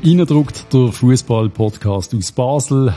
Reindruckt der Fußball-Podcast aus Basel.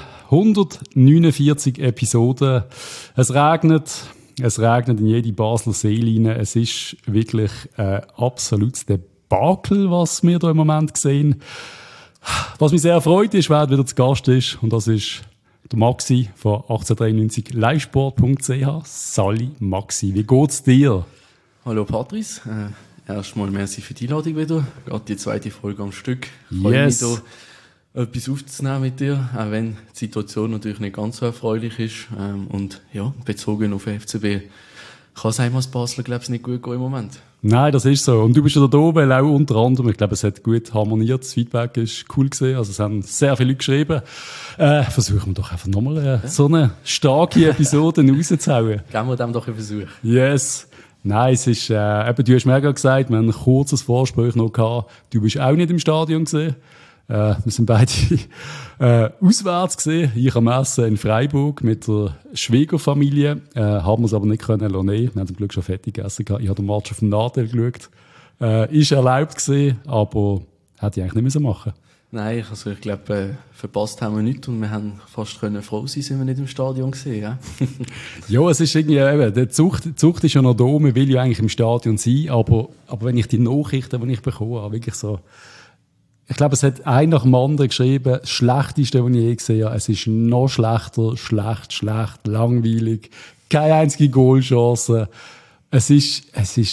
149 Episoden. Es regnet in jede Basler Seele rein. Es ist wirklich ein absolutes Debakel, was wir hier im Moment sehen. Was mich sehr freut, ist, wer wieder zu Gast ist. Und das ist der Maxi von 1893 livesport.ch. Sali Maxi, wie geht's dir? Hallo Patrice. Erstmal merci für die Einladung wieder. Gerade die zweite Folge am Stück. Yes. Freue mich, da etwas aufzunehmen mit dir, auch wenn die Situation natürlich nicht ganz so erfreulich ist. Und ja, bezogen auf den FCB kann es einmal als Basler, glaube ich, nicht gut gehen im Moment. Nein, das ist so. Und du bist ja da, weil auch unter anderem, ich glaube, es hat gut harmoniert. Das Feedback ist cool gewesen. Also es haben sehr viele Leute geschrieben. Versuchen wir doch einfach nochmal so eine starke Episode rauszuhauen. Geben wir dem doch einen Versuch. Yes. Nein, es ist, eben, du hast mir gerade gesagt, wir haben ein kurzes Vorgespräch noch gehabt. Du bist auch nicht im Stadion gesehen. Wir sind beide, auswärts gesehen. Ich am Essen in Freiburg mit der Schwiegerfamilie. Haben wir es aber nicht können lassen. Wir haben zum Glück schon fertig gegessen gehabt. Ich habe den Match auf dem Nadel geschaut. Ist erlaubt gewesen, aber hätte ich eigentlich nicht müssen machen. Nein, also ich glaube, verpasst haben wir nichts und wir haben fast froh sein, sind wir nicht im Stadion gesehen. Ja, ja, es ist irgendwie, eben, die Zucht ist ja noch da, man will ja eigentlich im Stadion sein, aber wenn ich die Nachrichten, die ich bekomme, habe, wirklich so, ich glaube, es hat ein nach dem anderen geschrieben, das Schlechteste, was ich je gesehen habe, es ist noch schlechter, schlecht, langweilig, keine einzige Goalchance, es ist,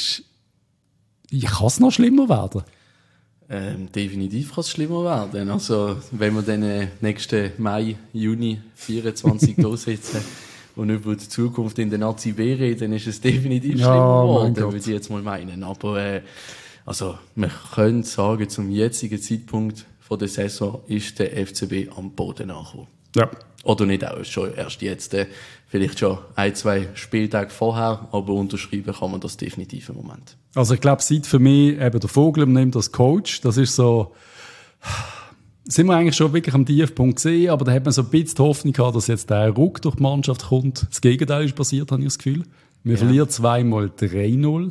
kann es noch schlimmer werden? Definitiv kann es schlimmer werden. Also, wenn wir dann nächsten Mai, Juni 24 da sitzen und über die Zukunft in der Nazi B reden, dann ist es definitiv schlimmer geworden, würde ich jetzt mal meinen. Aber, also, wir können sagen, zum jetzigen Zeitpunkt von der Saison ist der FCB am Boden angekommen. Ja. Oder nicht auch, schon erst jetzt, vielleicht schon 1-2 Spieltage vorher, aber unterschreiben kann man das definitiv im Moment. Also ich glaube, seit für mich eben der Vogel nimmt als Coach, das ist so, sind wir eigentlich schon wirklich am Tiefpunkt gesehen, aber da hat man so ein bisschen die Hoffnung gehabt, dass jetzt der Ruck durch die Mannschaft kommt. Das Gegenteil ist passiert, habe ich das Gefühl. Wir verlieren zweimal 3-0.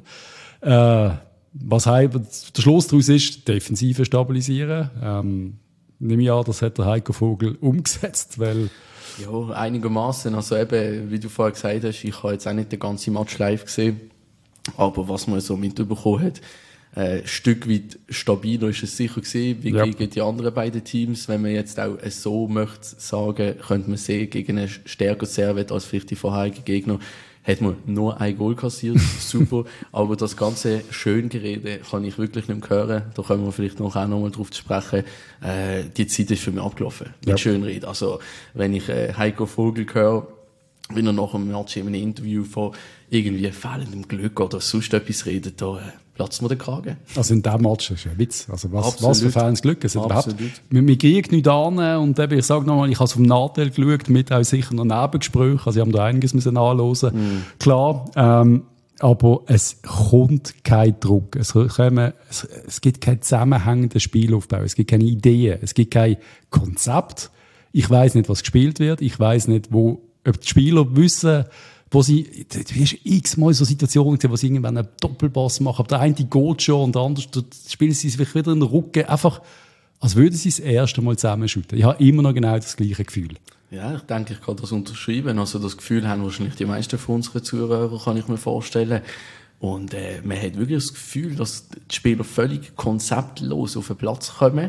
Was der Schluss daraus ist, Defensive stabilisieren. Nehme ich an, das hat der Heiko Vogel umgesetzt, weil... Ja, einigermaßen. Also eben, wie du vorher gesagt hast, ich habe jetzt auch nicht den ganzen Match live gesehen, aber was man so mitbekommen hat, ein Stück weit stabiler ist es sicher gewesen, wie gegen die anderen beiden Teams. Wenn man jetzt auch so möchte sagen, könnte man sehen, gegen einen stärker Servet als vielleicht die vorherigen Gegner, hat man nur ein Goal kassiert, super, aber das ganze Schöngerede kann ich wirklich nicht mehr hören, da können wir vielleicht noch auch nochmal drauf sprechen, die Zeit ist für mich abgelaufen, mit Schönrede. Also, wenn ich Heiko Vogel höre, wenn er nach einem Match in einem Interview von irgendwie fehlendem Glück oder sonst etwas redet, da platzt mir der Kragen. Also in diesem Match ist ein Witz. Also was für fehlendes Glück. Also überhaupt, wir kriegen nichts an und eben, ich sage nochmal, ich habe es vom Nachteil geschaut, mit auch sicher noch Nebengesprächen, also ich habe da einiges müssen anhören. Klar, aber es kommt kein Druck. Es gibt keinen zusammenhängenden Spielaufbau, es gibt keine Ideen, es gibt kein Konzept. Ich weiss nicht, was gespielt wird, ich weiss nicht, ob die Spieler wissen, wo sie, du hast x-mal so Situationen gesehen, wo sie irgendwann einen Doppelpass machen, aber der eine geht schon und der andere spielen sie sich wieder in den Rücken, einfach, als würden sie das erste Mal zusammenschütten. Ich habe immer noch genau das gleiche Gefühl. Ja, ich denke, ich kann das unterschreiben. Also das Gefühl haben wahrscheinlich die meisten von unseren Zuhörern, kann ich mir vorstellen. Und man hat wirklich das Gefühl, dass die Spieler völlig konzeptlos auf den Platz kommen.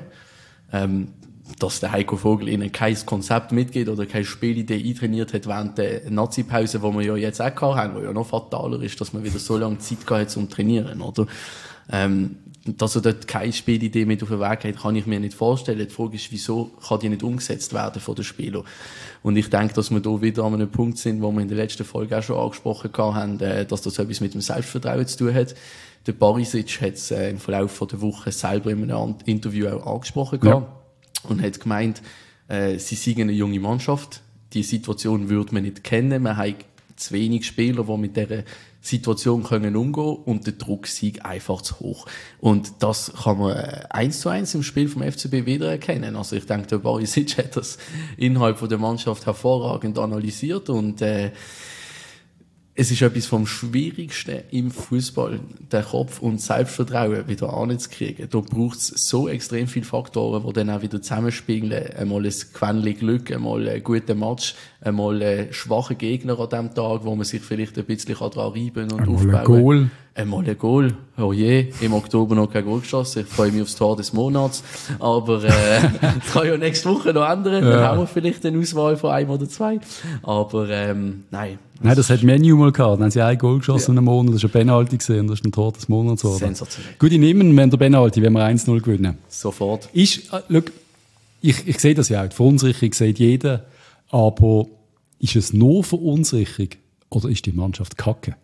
Dass der Heiko Vogel ihnen kein Konzept mitgeht oder keine Spielidee eintrainiert hat während der Nazi-Pause, die wir ja jetzt auch gehabt haben, die ja noch fataler ist, dass man wieder so lange Zeit gehabt hat zum Trainieren, oder? Dass er dort keine Spielidee mit auf den Weg hat, kann ich mir nicht vorstellen. Die Frage ist, wieso kann die nicht umgesetzt werden von den Spielern? Und ich denke, dass wir da wieder an einem Punkt sind, wo wir in der letzten Folge auch schon angesprochen haben, dass das etwas mit dem Selbstvertrauen zu tun hat. Der Barisic hat es im Verlauf der Woche selber in einem Interview auch angesprochen gehabt. Und hat gemeint, sie seien eine junge Mannschaft. Die Situation würde man nicht kennen. Man hat zu wenig Spieler, die mit dieser Situation können umgehen und der Druck sei einfach zu hoch. Und das kann man 1:1 im Spiel vom FCB wiedererkennen. Also ich denke, der Barisic hat das innerhalb der Mannschaft hervorragend analysiert und es ist etwas vom Schwierigsten im Fußball, den Kopf und Selbstvertrauen wieder anzukriegen. Da braucht es so extrem viele Faktoren, die dann auch wieder zusammenspielen. Einmal ein Quäntchen Glück, einmal einen guten Match, einmal einen schwachen Gegner an dem Tag, wo man sich vielleicht ein bisschen daran reiben und einmal aufbauen. Ein Goal. Einmal ein Goal. Oh je, im Oktober noch kein Goal geschossen. Ich freue mich aufs Tor des Monats. Aber das kann ja nächste Woche noch ändern. Dann haben wir vielleicht eine Auswahl von einem oder zwei. Aber nein. Nein, das hat Menu mal gehabt. Dann haben sie ein Goal geschossen in einem Monat. Das war ein Penalty gesehen. Das ist ein Tor des Monats. Sensationell. Gut, ich nehme wenn der Penalty, wenn wir 1-0 gewinnen. Sofort. Ich sehe das ja auch. Die Verunsicherung sieht jeder. Aber ist es nur Verunsicherung oder ist die Mannschaft kacke?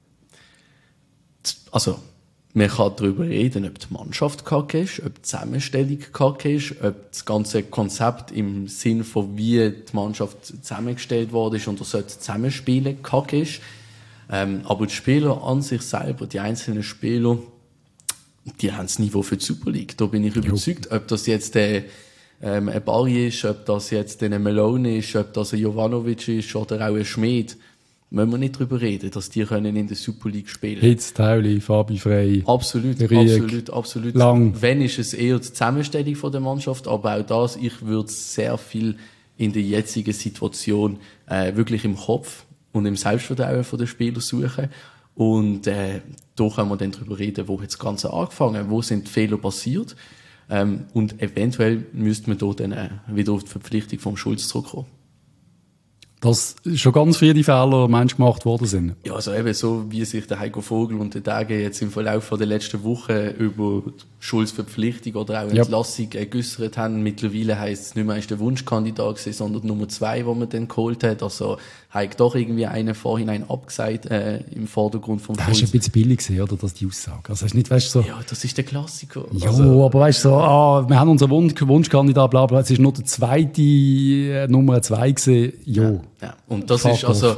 Also, man kann darüber reden, ob die Mannschaft kacke ist, ob die Zusammenstellung kacke ist, ob das ganze Konzept im Sinn von wie die Mannschaft zusammengestellt worden ist und er sollte zusammenspielen kacke ist. Aber die Spieler an sich selber, die einzelnen Spieler, die haben das Niveau für die Super League. Da bin ich überzeugt, ob das jetzt ein Barry ist, ob das jetzt ein Malone ist, ob das ein Jovanovic ist oder auch ein Schmid. Müssen wir nicht darüber reden, dass die können in der Super League spielen. Hitz, Tauli, Fabi Frey. Absolut. Lang. Wenn ist es eher die Zusammenstellung von der Mannschaft, aber auch das, ich würde sehr viel in der jetzigen Situation wirklich im Kopf und im Selbstvertrauen der Spieler suchen. Und da können wir dann darüber reden, wo hat das Ganze angefangen, wo sind die Fehler passiert. Und eventuell müsste man da dann wieder auf die Verpflichtung vom Schulz zurückkommen. Dass schon ganz viele Fehler Menschen gemacht worden sind. Ja, also eben so, wie sich der Heiko Vogel und der Tage jetzt im Verlauf der letzten Woche über die Schulz-Verpflichtung oder auch Entlassung geäussert haben. Mittlerweile heisst es nicht mehr, ist der Wunschkandidat gewesen, sondern Nummer 2, wo man dann geholt hat. Also hat doch irgendwie einen vorhinein abgesagt im Vordergrund vom Schulz. Das ist ein bisschen billig gewesen, oder, dass die Aussage. Also hast nicht, weißt du, so. Ja, das ist der Klassiker. Ja, also, aber weißt du, so, wir haben unseren Wunschkandidat, bla bla, es ist nur der zweite Nummer 2 gewesen. Jo. Ja, und das ist also,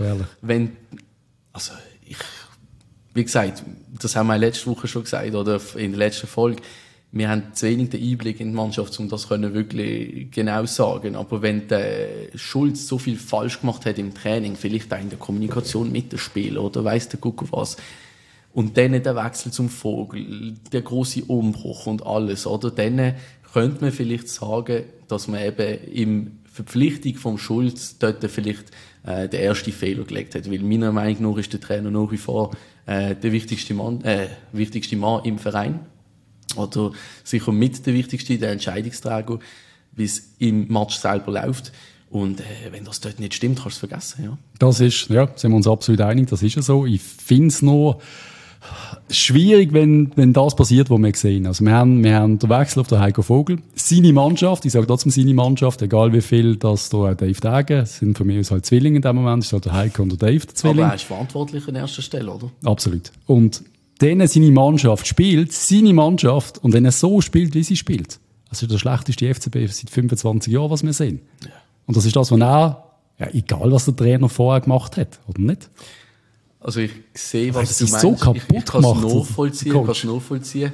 wie gesagt, das haben wir letzte Woche schon gesagt, oder in der letzten Folge, wir haben zu wenig den Einblick in die Mannschaft, um das können wirklich genau sagen. Aber wenn der Schulz so viel falsch gemacht hat im Training, vielleicht auch in der Kommunikation mit den Spielern, oder weiss der Gucker was, und dann der Wechsel zum Vogel, der große Umbruch und alles, oder, dann könnte man vielleicht sagen, dass man eben im Verpflichtung vom Schulz dort vielleicht den ersten Fehler gelegt hat. Weil meiner Meinung nach ist der Trainer nach wie vor der wichtigste Mann im Verein. Oder sicher mit der wichtigste, der Entscheidungsträger, wie es im Match selber läuft. Und wenn das dort nicht stimmt, kannst du es vergessen. Ja. Das ist, ja, sind wir uns absolut einig, das ist ja so. Ich finde es nur schwierig, wenn das passiert, was wir sehen. Also wir haben den Wechsel auf den Heiko Vogel. Seine Mannschaft, ich sage trotzdem seine Mannschaft, egal wie viel das da auch Dave Degen, sind für mich halt Zwillinge in dem Moment, ist halt der Heiko und der Dave, der Zwilling. Aber er ist verantwortlich an erster Stelle, oder? Absolut. Und denen seine Mannschaft spielt, und wenn er so spielt, wie sie spielt, das ist der schlechteste FCB seit 25 Jahren, was wir sehen. Ja. Und das ist das, was er, ja, egal was der Trainer vorher gemacht hat, oder nicht? Also ich sehe, was du meinst. So kaputt ich kann es nachvollziehen.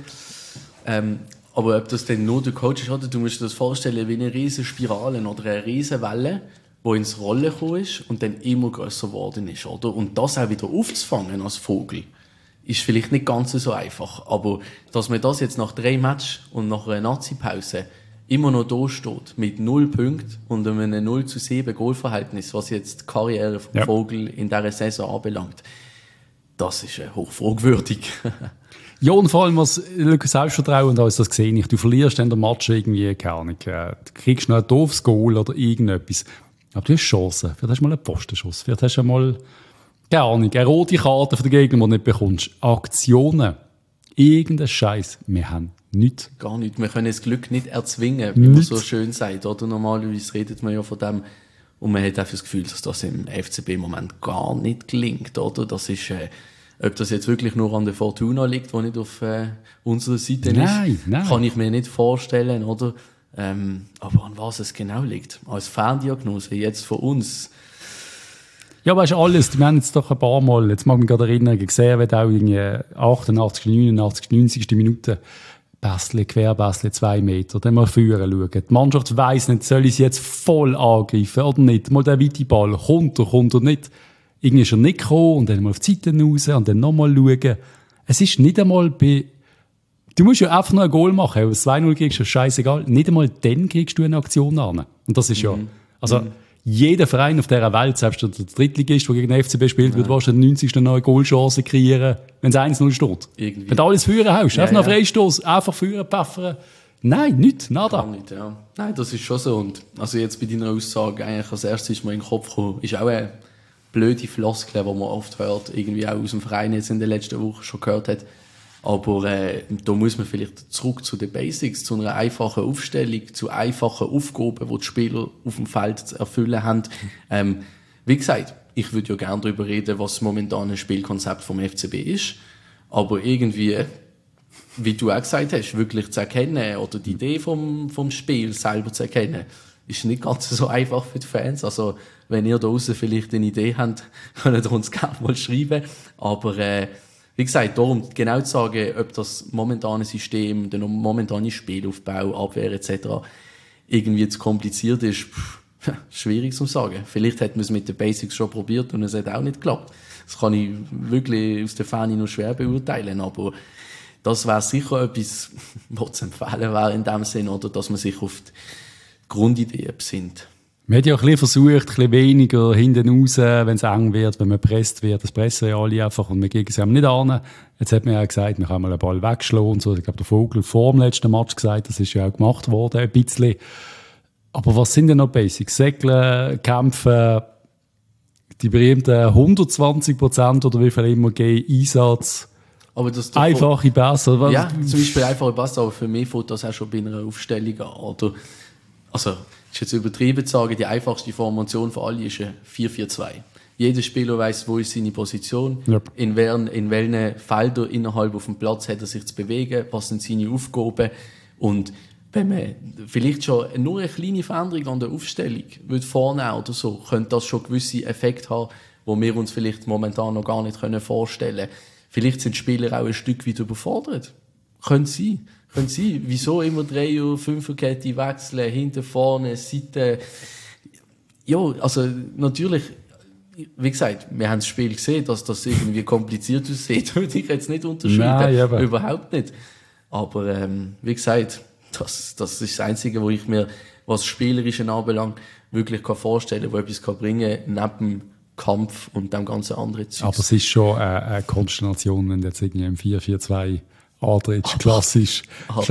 Aber ob das denn nur der Coach ist, oder du musst dir das vorstellen wie eine riesen Spirale oder eine riesen Welle, die ins Rollen gekommen ist und dann immer grösser geworden ist, oder? Und das auch wieder aufzufangen als Vogel, ist vielleicht nicht ganz so einfach. Aber dass man das jetzt nach 3 Matches und nach einer Nazi-Pause immer noch da steht, mit 0 Punkten und einem 0:7 Goalverhältnis, was jetzt die Karriere von Vogel in dieser Saison anbelangt, das ist hochfragwürdig. Ja, und vor allem, was Selbstvertrauen da ist, das sehe ich. Du verlierst dann den Match irgendwie, keine Ahnung, du kriegst noch ein doofes Goal oder irgendetwas. Aber du hast Chancen. Vielleicht hast du mal einen Postenschuss. Vielleicht hast du mal, keine Ahnung, eine rote Karte für den Gegner, die du nicht bekommst. Aktionen. Irgendein Scheiß. Wir haben nichts. Gar nicht. Wir können das Glück nicht erzwingen, wie man so schön sagt. Oder normalerweise redet man ja von dem, und man hat einfach das Gefühl, dass das im FCB im Moment gar nicht gelingt, oder? Das ist, ob das jetzt wirklich nur an der Fortuna liegt, die nicht auf unserer Seite ist, kann ich mir nicht vorstellen, oder? Aber an was es genau liegt. Als Ferndiagnose jetzt von uns. Ja, weißt du, alles. Wir haben jetzt doch ein paar Mal, jetzt mag ich mich gerade erinnern, gesehen, wird auch irgendwie 88, 89, 90. Minute Bässle, Querbässle, 2 Meter, dann mal führen schauen. Die Mannschaft weiss nicht, soll ich sie jetzt voll angreifen oder nicht? Mal der weite Ball, kommt er nicht? irgendwie ist er nicht gekommen und dann mal auf die Seite raus und dann nochmal schauen. Es ist nicht einmal du musst ja einfach nur ein Goal machen. Wenn du 2-0 kriegst, ist scheißegal. Nicht einmal dann kriegst du eine Aktion an. Und das ist jeder Verein auf dieser Welt, selbst der Drittligist, der gegen den FCB spielt, wird wahrscheinlich 90. eine neue Goalchance kreieren, wenn es 1-0 steht. Irgendwie. Wenn du alles führen hast, einfach noch Freistoß, einfach führen, pfeffern. Nein, nichts, nada. Nicht, ja. Nein, das ist schon so. Und also jetzt bei deiner Aussage, eigentlich als erstes ist mir in den Kopf gekommen, ist auch eine blöde Floskel, die man oft hört, irgendwie auch aus dem Verein jetzt in den letzten Wochen schon gehört hat. Aber da muss man vielleicht zurück zu den Basics, zu einer einfachen Aufstellung, zu einfachen Aufgaben, die die Spieler auf dem Feld zu erfüllen haben. Wie gesagt, ich würde ja gerne darüber reden, was momentan ein Spielkonzept vom FCB ist. Aber irgendwie, wie du auch gesagt hast, wirklich zu erkennen oder die Idee vom Spiel selber zu erkennen, ist nicht ganz so einfach für die Fans. Also, wenn ihr da draussen vielleicht eine Idee habt, könnt ihr uns gerne mal schreiben. Aber wie gesagt, darum genau zu sagen, ob das momentane System, der momentane Spielaufbau, Abwehr etc. irgendwie zu kompliziert ist, schwierig zu sagen. Vielleicht hätten wir es mit den Basics schon probiert und es hat auch nicht geklappt. Das kann ich wirklich aus der Ferne nur schwer beurteilen, aber das wäre sicher etwas, was zu empfehlen wäre in dem Sinn, oder dass man sich auf die Grundidee besinnt. Man hat ja auch ein bisschen versucht, ein bisschen weniger hinten raus, wenn es eng wird, wenn man gepresst wird. Das pressen ja alle einfach und wir gehen es nicht an. Jetzt hat man ja gesagt, man kann mal einen Ball wegschlagen und so. Ich glaube, der Vogel vor dem letzten Match gesagt, das ist ja auch gemacht worden, ein bisschen. Aber was sind denn noch Basics? Segeln, Kämpfen, die berühmten 120% oder wie viel immer gehen, Einsatz. Aber das einfache Pässe. Ja, zum Beispiel einfache Pässe, aber für mich fängt das auch schon bei einer Aufstellung an. Oder, also, ist jetzt übertrieben zu sagen, die einfachste Formation für alle ist ein 4-4-2. Jeder Spieler weiss, wo ist seine Position, yep. in welchen Feldern innerhalb auf dem Platz hat er sich zu bewegen, was sind seine Aufgaben. Und wenn man vielleicht schon nur eine kleine Veränderung an der Aufstellung vornehmen oder so, könnte das schon gewisse Effekte haben, die wir uns vielleicht momentan noch gar nicht vorstellen können. Vielleicht sind die Spieler auch ein Stück weit überfordert. Könnte sein. Wieso immer 3 oder 5 Kette wechseln, hinten, vorne, Seite. Ja, also natürlich, wie gesagt, wir haben das Spiel gesehen, dass das irgendwie kompliziert aussieht. Würde ich jetzt nicht unterschreiben. Nein, überhaupt nicht. Aber wie gesagt, das ist das Einzige, wo ich mir, was Spielerische anbelangt, wirklich vorstellen kann, wo etwas bringen kann, neben Kampf und dem ganzen anderen Zeugs. Aber es ist schon eine Konstellation, wenn du jetzt irgendwie im 4-4-2 antrittst, klassisch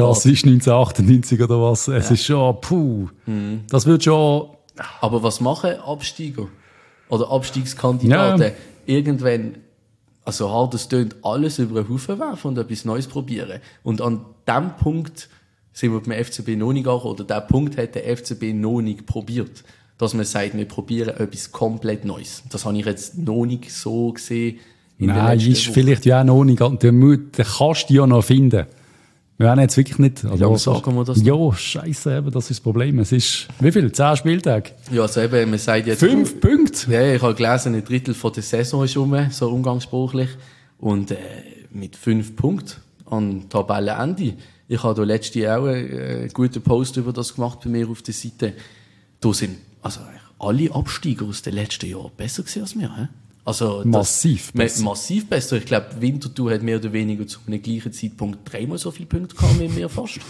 1998 oder was. Es ist schon, das wird schon... Aber was machen Absteiger oder Abstiegskandidaten? Ja. Irgendwann, also hart es tönt, alles über den Haufen werfen und etwas Neues probieren. Und an dem Punkt sind wir beim FCB noch nicht angekommen, oder der Punkt hat der FCB noch nicht probiert. Dass man sagt, wir probieren etwas komplett Neues. Das habe ich jetzt noch nicht so gesehen. Nein, ist vielleicht ja auch noch nicht. Den kannst du ja noch finden. Wir haben jetzt wirklich nicht. Also, sagen wir das? Ja, scheisse, eben, das ist das Problem. Es ist, wie viel? 10 Spieltage? Ja, also eben, man sagt jetzt... 5 Punkte? Ja, ich habe gelesen, ein Drittel von der Saison ist so umgangssprachlich. Und mit 5 Punkten an Tabellenende. Ich habe da letztes Jahr auch einen guten Post über das gemacht bei mir auf der Seite. Da sind also alle Absteiger aus den letzten Jahren besser gewesen als wir. He? Also massiv besser. Massiv besser. Ich glaube, Winterthur hat mehr oder weniger zu einem gleichen Zeitpunkt 3-mal so viele Punkte gehabt wie wir fast.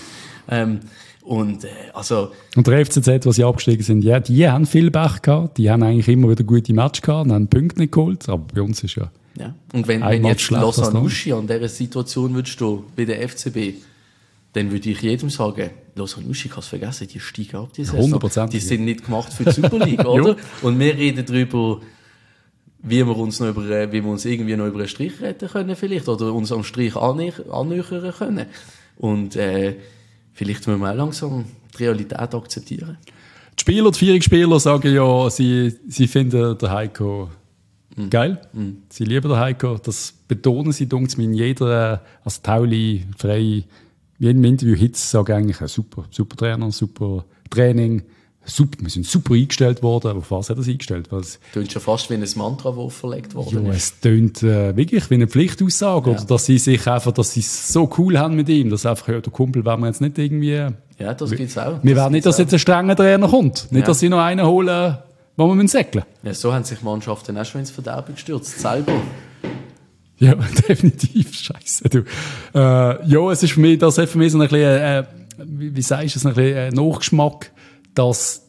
Und der FCZ, was sie abgestiegen sind, ja, die haben viel Pech gehabt. Die haben eigentlich immer wieder gute Matches gehabt und haben Punkte nicht geholt. Aber bei uns ist ja... Und wenn jetzt Lausanne Uschi an dieser Situation würdest stehen, bei der FCB, dann würde ich jedem sagen, Lausanne Uschi, ich habe es vergessen, die steigen ab. 100%. Die sind nicht gemacht für die Super League, oder? Und wir reden darüber, wie wir uns irgendwie noch über einen Strich retten können vielleicht, oder uns am Strich annähern können. Und vielleicht müssen wir auch langsam die Realität akzeptieren. Die Spieler, die Führungsspieler sagen ja, sie finden den Heiko geil. Sie lieben den Heiko. Das betonen sie, dunkt mir in jeder, also Tauli, Frey, in jedem Interview Hitz sagen eigentlich, super Trainer, super Training, super, wir sind super eingestellt worden. Aber auf was hat er sich eingestellt? Es tönt schon fast wie ein Mantra, das verlegt worden ist. Es tönt wirklich wie eine Pflichtaussage. Oder dass sie sich einfach, dass sie es so cool haben mit ihm, dass einfach, der Kumpel werden wir jetzt nicht irgendwie... Ja, das gibt's auch. Wir werden nicht, dass jetzt ein strenger Trainer kommt. Nicht, dass sie noch einen holen, wo wir säckeln müssen. Ja, so haben sich Mannschaften auch schon ins Verderben gestürzt, selber. Ja, definitiv, scheiße. Du. Ja, es ist für mich, das hat für mich so ein bisschen, wie sagst du es, ein bisschen Nachgeschmack, dass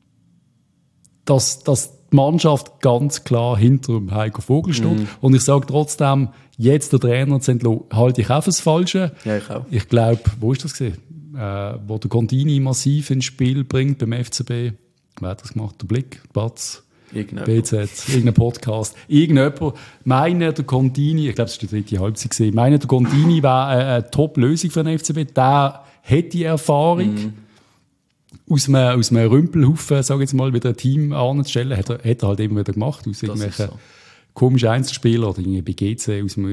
die Mannschaft ganz klar hinter dem Heiko Vogel steht. Und ich sage trotzdem, jetzt der Trainer zu entlassen, halte ich auch fürs Falsche. Ja, ich auch. Ich glaube, wo ist das gewesen? Wo der Contini massiv ins Spiel bringt beim FCB. Wer hat das gemacht? Der Blick, Batz, BZ, irgendein Podcast. Irgendjemand meint, der Contini, ich glaube, es war die dritte Halbzeit gewesen, meint, der Contini wäre eine Top-Lösung für den FCB. Der hat die Erfahrung. Aus einem Rümpelhaufen, sage ich jetzt mal, wieder ein Team anzustellen, hat er halt immer wieder gemacht, aus irgendwelchen komischen Einzelspielern oder irgendwie bei GC aus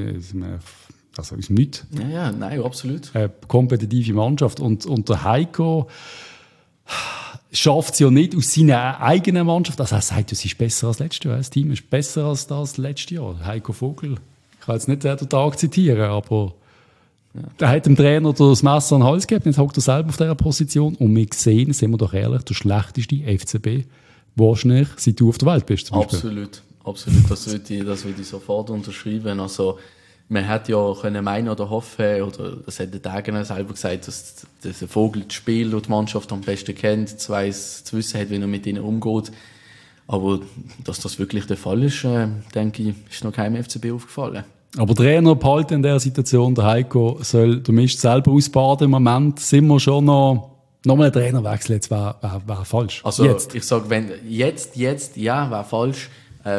dem Nichts. Ja, nein, absolut. Eine kompetitive Mannschaft. Und der Heiko schafft es ja nicht aus seiner eigenen Mannschaft. Also er sagt, es ist besser als letztes Jahr. Das Team ist besser als das letzte Jahr. Heiko Vogel, ich kann jetzt nicht den Tag zitieren, aber der hat dem Trainer das Messer an den Hals gegeben, jetzt hockt er selber auf dieser Position. Und wir sehen, sind wir doch ehrlich, der schlechteste FCB, wahrscheinlich, seit du auf der Welt bist. Zum Beispiel. Absolut. Das würde ich sofort unterschreiben. Also, man hätte ja können meinen oder hoffen, oder das hat der Dagener selber gesagt, dass der Vogel das Spiel und die Mannschaft am besten kennt, zu wissen hat, wie er mit ihnen umgeht. Aber dass das wirklich der Fall ist, denke ich, ist noch keinem FCB aufgefallen. Aber Trainer behalten in dieser Situation, der Heiko soll der Mist selber ausbaden. Im Moment sind wir schon noch ein Trainerwechsel, jetzt wäre falsch. Also jetzt. Ich sage, wenn jetzt, ja, wäre falsch.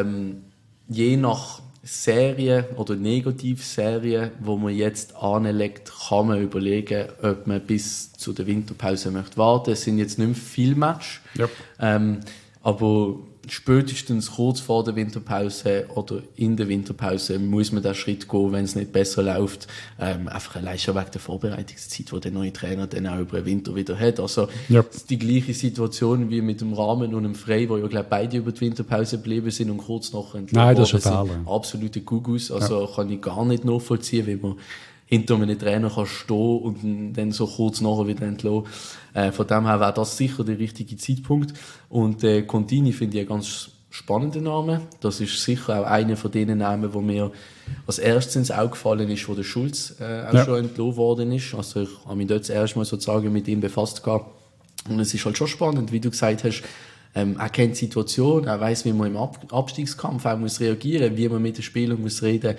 Je nach Serie oder Negativserie, wo man jetzt anlegt, kann man überlegen, ob man bis zu der Winterpause möchte warten. Es sind jetzt nicht mehr viele Matches. Yep. Aber spätestens kurz vor der Winterpause oder in der Winterpause muss man den Schritt gehen, wenn es nicht besser läuft. Einfach allein schon wegen der Vorbereitungszeit, die der neue Trainer dann auch über den Winter wieder hat. Also es ist die gleiche Situation wie mit dem Rahmen und dem Frey, wo ja glaube beide über die Winterpause geblieben sind und kurz noch entlassen. Nein, das ist ein Fehler. Absolute Gugus. Also kann ich gar nicht nachvollziehen, wie man hinter einem Trainer kann stehen und dann so kurz nachher wieder entlassen. Von dem her wäre das sicher der richtige Zeitpunkt. Und Contini finde ich einen ganz spannenden Namen. Das ist sicher auch einer von den Namen, wo mir als erstes ins Auge gefallen ist, wo der Schulz auch schon entlassen worden ist. Also ich habe mich dort das erste Mal sozusagen mit ihm befasst gehabt. Und es ist halt schon spannend, wie du gesagt hast, er kennt die Situation, er weiss, wie man im Abstiegskampf auch muss reagieren, wie man mit den Spielern muss reden,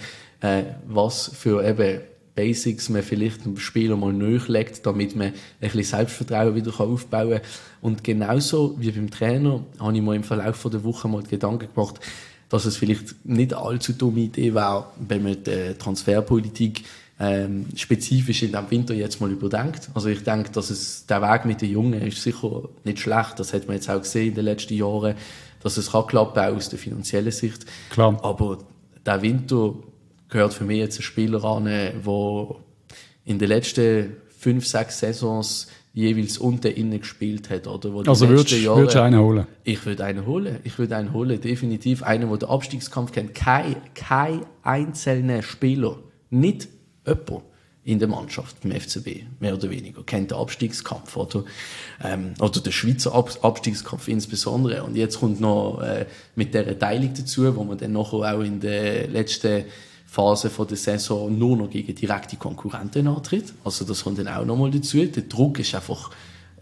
was für eben Basics man vielleicht dem Spieler mal nachlegt, damit man ein bisschen Selbstvertrauen wieder aufbauen kann. Und genauso wie beim Trainer habe ich mir im Verlauf der Woche mal Gedanken gemacht, dass es vielleicht nicht eine allzu dumme Idee wäre, wenn man die Transferpolitik spezifisch in diesem Winter jetzt mal überdenkt. Also ich denke, dass der Weg mit den Jungen ist sicher nicht schlecht. Das hat man jetzt auch gesehen in den letzten Jahren, dass es kann klappen, auch aus der finanziellen Sicht. Klar. Aber der Winter gehört für mich jetzt ein Spieler an, der in den letzten 5-6 Saisons jeweils unten innen gespielt hat. Oder wo also würdest du einen holen? Ich würde einen holen, definitiv. Einen, der den Abstiegskampf kennt. Kein einzelner Spieler, nicht jemand in der Mannschaft beim FCB, mehr oder weniger, kennt den Abstiegskampf oder den Schweizer Abstiegskampf insbesondere. Und jetzt kommt noch mit dieser Teilung dazu, wo man dann nachher auch in der letzten Phase von der Saison nur noch gegen direkte Konkurrenten antritt. Also das kommt dann auch nochmal dazu. Der Druck ist einfach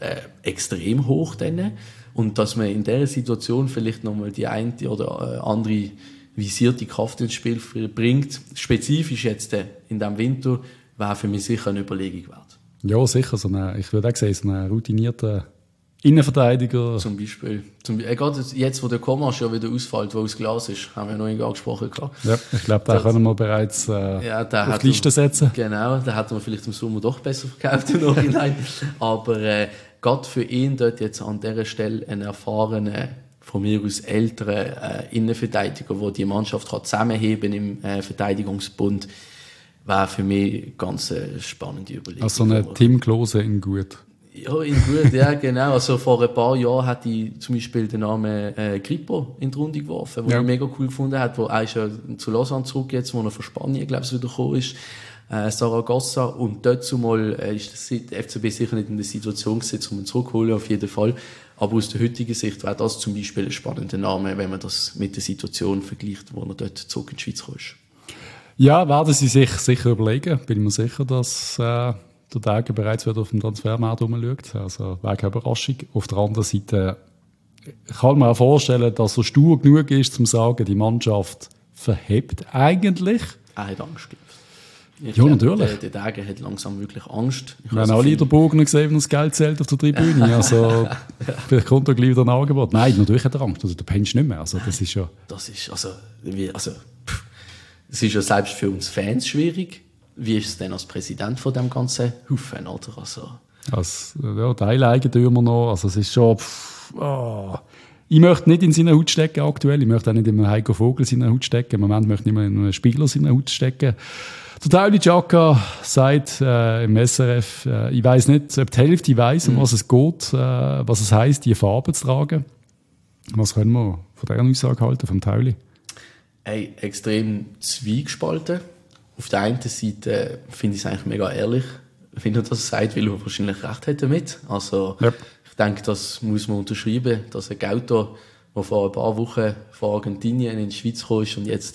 extrem hoch dann. Und dass man in dieser Situation vielleicht nochmal die eine oder andere visierte Kraft ins Spiel bringt, spezifisch jetzt in diesem Winter, wäre für mich sicher eine Überlegung wert. Ja, sicher. Ich würde auch sagen, so einen routinierten Innenverteidiger. Zum Beispiel. Gerade jetzt, wo der Komasch ja wieder ausfällt, wo aus Glas ist, haben wir noch nicht angesprochen. Ja, ich glaube, da können wir bereits auf die Liste setzen. Genau, da hätten wir vielleicht im Sommer doch besser verkauft im Nachhinein. Aber gerade für ihn dort jetzt an dieser Stelle einen erfahrenen, von mir aus älteren Innenverteidiger, der die Mannschaft kann zusammenheben im Verteidigungsbund, wäre für mich ganz spannende Überlegung. Also eine Tim Klose in gut. Ja, in gut, ja, genau. Also vor ein paar Jahren hat ich zum Beispiel den Namen Grippo in die Runde geworfen, den ich mega cool gefunden habe, wo eigentlich zu Lausanne zurück jetzt, wo er von Spanien, glaube ich, wieder gekommen ist, Saragossa. Und dort zumal ist der FCB sicher nicht in der Situation gesetzt, um ihn zurückzuholen, auf jeden Fall. Aber aus der heutigen Sicht wäre das zum Beispiel ein spannender Name, wenn man das mit der Situation vergleicht, wo er dort zurück in die Schweiz kommt. Ja, werden sie sich sicher überlegen. Bin mir sicher, dass der Tage bereits wieder auf dem Transfermarkt rumschaut. Also wäre keine Überraschung. Auf der anderen Seite kann man auch vorstellen, dass er stur genug ist, um zu sagen, die Mannschaft verhebt eigentlich. Er hat Angst. Ja, natürlich. Der Tage hat langsam wirklich Angst. Wir haben alle den Bogen gesehen, wenn das Geld zählt auf der Tribüne. Also, vielleicht kommt er gleich wieder ein Angebot. Nein, natürlich hat er Angst. Also, du pennst nicht mehr. Also, das ist ja... Es ist ja selbst für uns Fans schwierig. Wie ist es denn als Präsident von dem ganzen Haufen, oder? Ja, Teileigentümer noch. Also, es ist schon... Ich möchte nicht in seine Haut stecken aktuell. Ich möchte auch nicht in Heiko Vogel seine Haut stecken. Im Moment möchte ich nicht mehr in einen Spieler seine Haut stecken. Der Tauli Xhaka sagt im SRF, ich weiss nicht, ob die Hälfte weiss, um was es geht, was es heisst, die Farbe zu tragen. Was können wir von dieser Aussage halten, vom Tauli? Hey, extrem zwiegespalten. Auf der einen Seite finde ich es eigentlich mega ehrlich, wenn er das sagt, weil er wahrscheinlich recht hat damit. Also, yep. Ich denke, das muss man unterschreiben, dass ein Gauto, der vor ein paar Wochen von Argentinien in die Schweiz kam und jetzt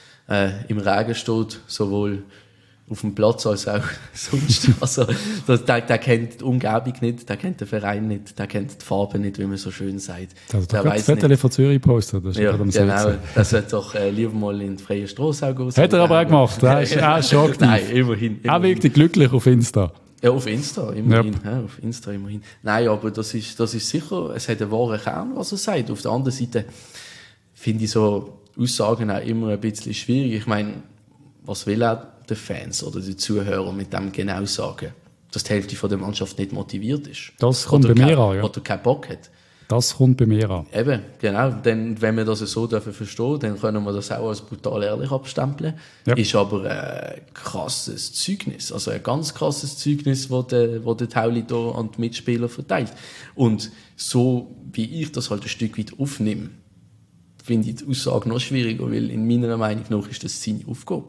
im Regen steht, sowohl auf dem Platz als auch sonst. Also, der kennt die Umgebung nicht, der kennt den Verein nicht, der kennt die Farben nicht, wie man so schön sagt. Der weiss nicht. Das von Zürich gepostet. Das ja, genau. Das wird doch lieber mal in die freie Strasse auch gehen. Hat er aber auch gemacht. Er ist auch schon aktiv. Nein, immerhin. Er wirkt glücklich auf Insta. Ja, auf Insta, immerhin. Yep. Ja, auf Insta, immerhin. Nein, aber das ist sicher, es hat einen wahren Kern, was er sagt. Auf der anderen Seite finde ich so Aussagen auch immer ein bisschen schwierig. Ich meine, was will er den Fans oder den Zuhörern mit dem genau sagen? Dass die Hälfte von der Mannschaft nicht motiviert ist. Das kommt bei mir an, ja. Oder keinen Bock hat. Das kommt bei mir an. Eben, genau. Denn, wenn wir das so verstehen, dann können wir das auch als brutal ehrlich abstempeln. Ja. Ist aber ein krasses Zeugnis. Also ein ganz krasses Zeugnis, das der Tauli hier an die Mitspieler verteilt. Und so, wie ich das halt ein Stück weit aufnehme, finde ich die Aussage noch schwieriger, weil in meiner Meinung nach ist das seine Aufgabe.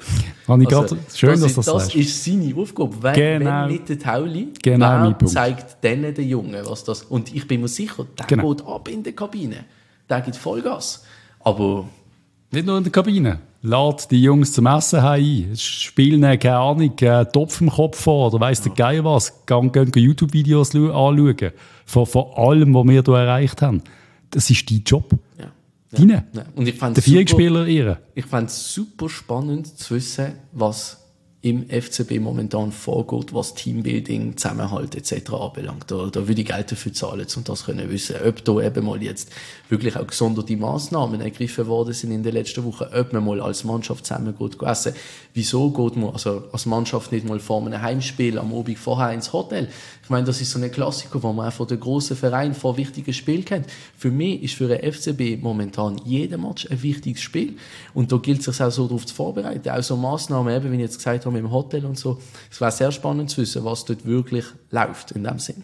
Schön, dass das sagst. Das ist seine Aufgabe. Wenn nicht der Tauli, wer zeigt denen den Jungen, was das... Und ich bin mir sicher, der geht ab in der Kabine. Der gibt Vollgas. Aber... Nicht nur in der Kabine. Lad die Jungs zum Essen ein. Spielen, keine Ahnung, Topf im Kopf vor oder weiss der Geier was. Gehen YouTube-Videos anschauen. Von allem, was wir hier erreicht haben. Das ist dein Job. Ja. Deine? Ja. Und ich fand der Vierspieler ihre. Ich fand es super spannend zu wissen, was im FCB momentan vorgeht, was Teambuilding, Zusammenhalt etc. anbelangt. Da würde ich Geld dafür zahlen, um das zu wissen. Ob da eben mal jetzt wirklich auch gesonderte Massnahmen ergriffen worden sind in den letzten Wochen, ob man mal als Mannschaft zusammen geht essen. Wieso geht man also als Mannschaft nicht mal vor einem Heimspiel am Abend vorher ins Hotel? Ich meine, das ist so ein Klassiker, wo man auch von den grossen Vereinen vor wichtigen Spielen kennt. Für mich ist für den FCB momentan jeder Match ein wichtiges Spiel. Und da gilt es sich auch so darauf zu vorbereiten. Auch so Massnahmen, eben, wie ich jetzt gesagt habe, im Hotel und so. Es wäre sehr spannend zu wissen, was dort wirklich läuft in dem Sinn.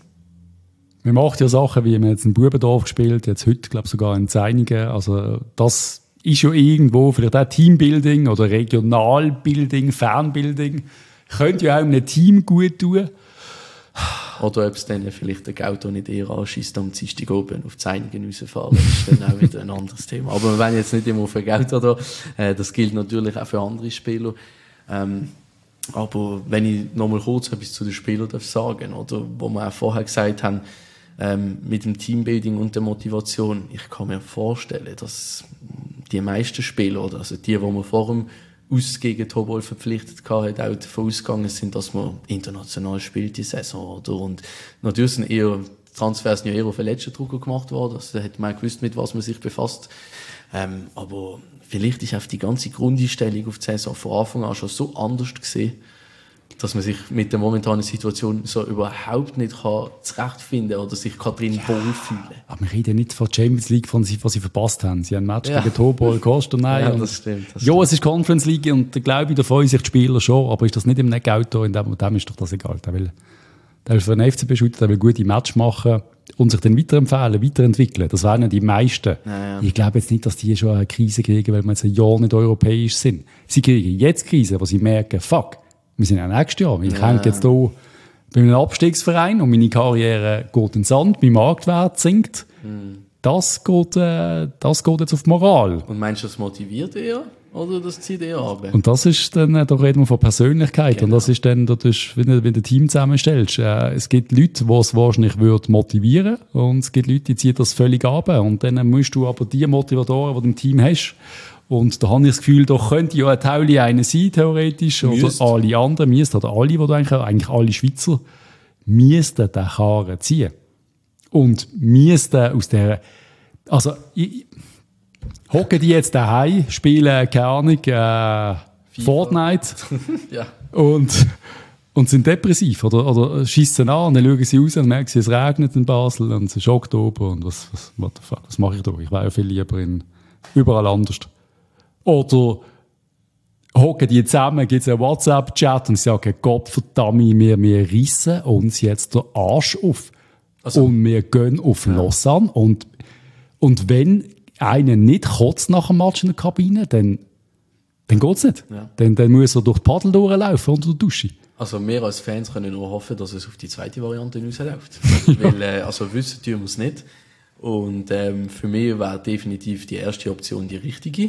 Man macht ja Sachen, wie man jetzt in Bubendorf gespielt, jetzt heute, glaube ich, sogar in Zeinigen. Also, das ist ja irgendwo vielleicht auch Teambuilding oder Regionalbuilding, Fanbuilding. Könnte ja auch einem Team gut tun. Oder ob es dann vielleicht der Auto nicht eher anschießt, am Dienstag oben auf die Zeinigen rausfahren, ist dann auch wieder ein anderes Thema. Aber wir wollen jetzt nicht immer auf ein Geld oder das gilt natürlich auch für andere Spieler. Aber wenn ich nochmal kurz etwas zu den Spielern sagen darf, oder, wo wir auch vorher gesagt haben, mit dem Teambuilding und der Motivation, ich kann mir vorstellen, dass die meisten Spieler, oder also die wir vor dem Aus gegen Tobol verpflichtet hatten, auch davon ausgegangen sind, dass man international spielt die Saison, oder? Und natürlich sind Transfers sind ja eher auf den letzten Drucker gemacht worden, also da hat man gewusst, mit was man sich befasst. Aber vielleicht ist auf die ganze Grundeinstellung auf die Saison von Anfang an schon so anders gesehen, dass man sich mit der momentanen Situation so überhaupt nicht zurechtfinden kann oder sich drin wohlfühlen kann. Aber wir reden nicht von der Champions League, von was sie verpasst haben. Sie haben ein Match gegen Tobol, Kostanay. Ja, das stimmt. Ja, es ist Conference League und da glaube ich, da freuen sich die Spieler schon, aber ist das nicht im Auto, in dem ist doch das egal. Der will für den FCB shooten, der will gute Match machen und sich dann weiterempfehlen, weiterentwickeln. Das wären ja die meisten. Ja. Ich glaube jetzt nicht, dass die schon eine Krise kriegen, weil wir jetzt ein Jahr nicht europäisch sind. Sie kriegen jetzt Krise, wo sie merken, fuck, wir sind ja nächstes Jahr. Ich hänge jetzt hier bei einem Abstiegsverein und meine Karriere geht ins Sand, mein Marktwert sinkt. Das geht jetzt auf die Moral. Und meinst du, das motiviert eher oder das zieht eher ab? Und das ist dann, da reden wir von Persönlichkeit. Genau. Und das ist dann, wenn du ein Team zusammenstellst. Es gibt Leute, die es wahrscheinlich motivieren würden. Und es gibt Leute, die ziehen das völlig ab. Und dann musst du aber die Motivatoren, die du im Team hast, und da habe ich das Gefühl, da könnte ja ein Teil einer sein, theoretisch. Oder alle anderen, oder alle, die du eigentlich alle Schweizer, müssten den Karren ziehen. Und müssten aus der, also, hocken die jetzt daheim, spielen, keine Ahnung, Fortnite. Ja. Und sind depressiv oder schiessen an und dann schauen sie raus und merken, es regnet in Basel und es ist Oktober und was mache ich da? Ich wäre ja viel lieber überall anders. Oder hocken die zusammen, gibt es einen WhatsApp-Chat und sagen, Gott verdammt, wir rissen uns jetzt den Arsch auf. Also, und wir gehen auf Lausanne und wenn einer nicht kotzt nach dem Match in der Kabine, dann geht's nicht. Ja. Dann muss er durch die Paddel durchlaufen unter der Dusche. Also wir als Fans können nur hoffen, dass es auf die zweite Variante rausläuft. Weil, also wissen tun wir es nicht. Und für mich wäre definitiv die erste Option die richtige.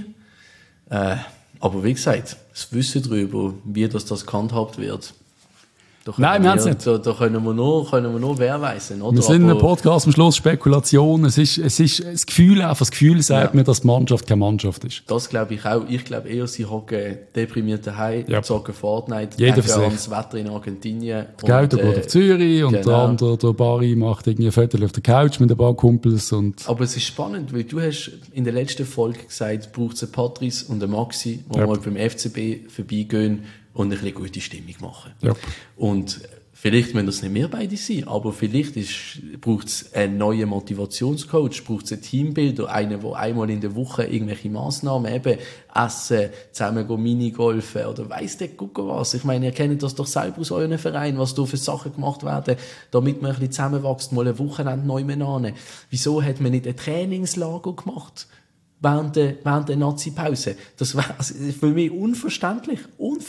Aber wie gesagt, das Wissen darüber, wie das gehandhabt wird, nein, wir haben es nicht. Da können wir nur wehrweisen. Oder? Wir sind in einem Podcast am Schluss Spekulation. Es ist das Gefühl, sagt mir, dass die Mannschaft keine Mannschaft ist. Das glaube ich auch. Ich glaube eher, sie hocken deprimiert daheim, zocken Fortnite, denken an das Wetter in Argentinien. Der geht auf Zürich und der andere, der Barry, macht irgendwie ein Viertel auf der Couch mit ein paar Kumpels. Aber es ist spannend, weil du hast in der letzten Folge gesagt, braucht es einen Patrice und einen Maxi, die mal beim FCB vorbeigehen und eine gute Stimmung machen. Ja. Und vielleicht müssen das nicht mehr beide sein, aber vielleicht braucht es einen neuen Motivationscoach, braucht es einen Teambuilder, einen, der einmal in der Woche irgendwelche Massnahmen, eben essen, zusammen Minigolfen oder weiss der Gucker was. Ich meine, ihr kennt das doch selber aus euren Vereinen, was da für Sachen gemacht werden, damit man ein bisschen zusammenwächst, mal ein Wochenende neu miteinander. Wieso hat man nicht ein Trainingslager gemacht? Während der Nazi-Pause. Das wäre für mich unverständlich.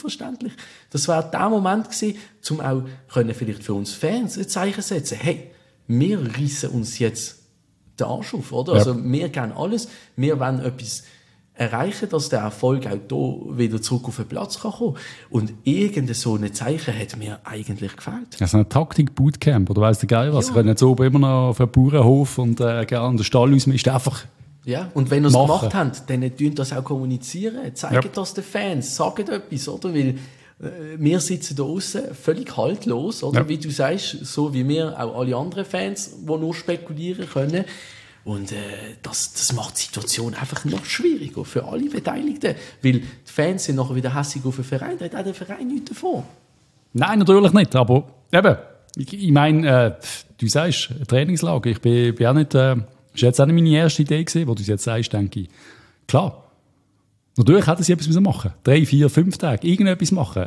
Das wäre der Moment gewesen, um auch vielleicht für uns Fans ein Zeichen zu setzen. Hey, wir reissen uns jetzt den Arsch auf, oder? Ja. Also, wir geben alles. Wir wollen etwas erreichen, dass der Erfolg auch hier wieder zurück auf den Platz kann kommen. Und irgendein so ein Zeichen hat mir eigentlich gefällt. Ja, so ein Taktik-Bootcamp, oder weiss der Geil was? Ja. Ich kann jetzt oben immer noch auf einen Bauernhof und gerne den Stall ausmisten. Einfach ja, und wenn ihr es gemacht habt, dann tun das auch kommunizieren. Zeigt das den Fans, sagt etwas, oder? Weil wir sitzen da außen völlig haltlos, oder? Ja. Wie du sagst, so wie wir auch alle anderen Fans, die nur spekulieren können. Und das macht die Situation einfach noch schwieriger für alle Beteiligten. Weil die Fans sind nachher wieder hässig auf den Verein, da hat auch der Verein nichts davon. Nein, natürlich nicht, aber eben, ich meine, du sagst, Trainingslager, ich bin auch nicht... Das war jetzt auch nicht meine erste Idee gewesen, wo du es jetzt sagst, denke ich. Klar. Natürlich hätten sie etwas machen müssen. 3, 4, 5 Tage. Irgendetwas machen.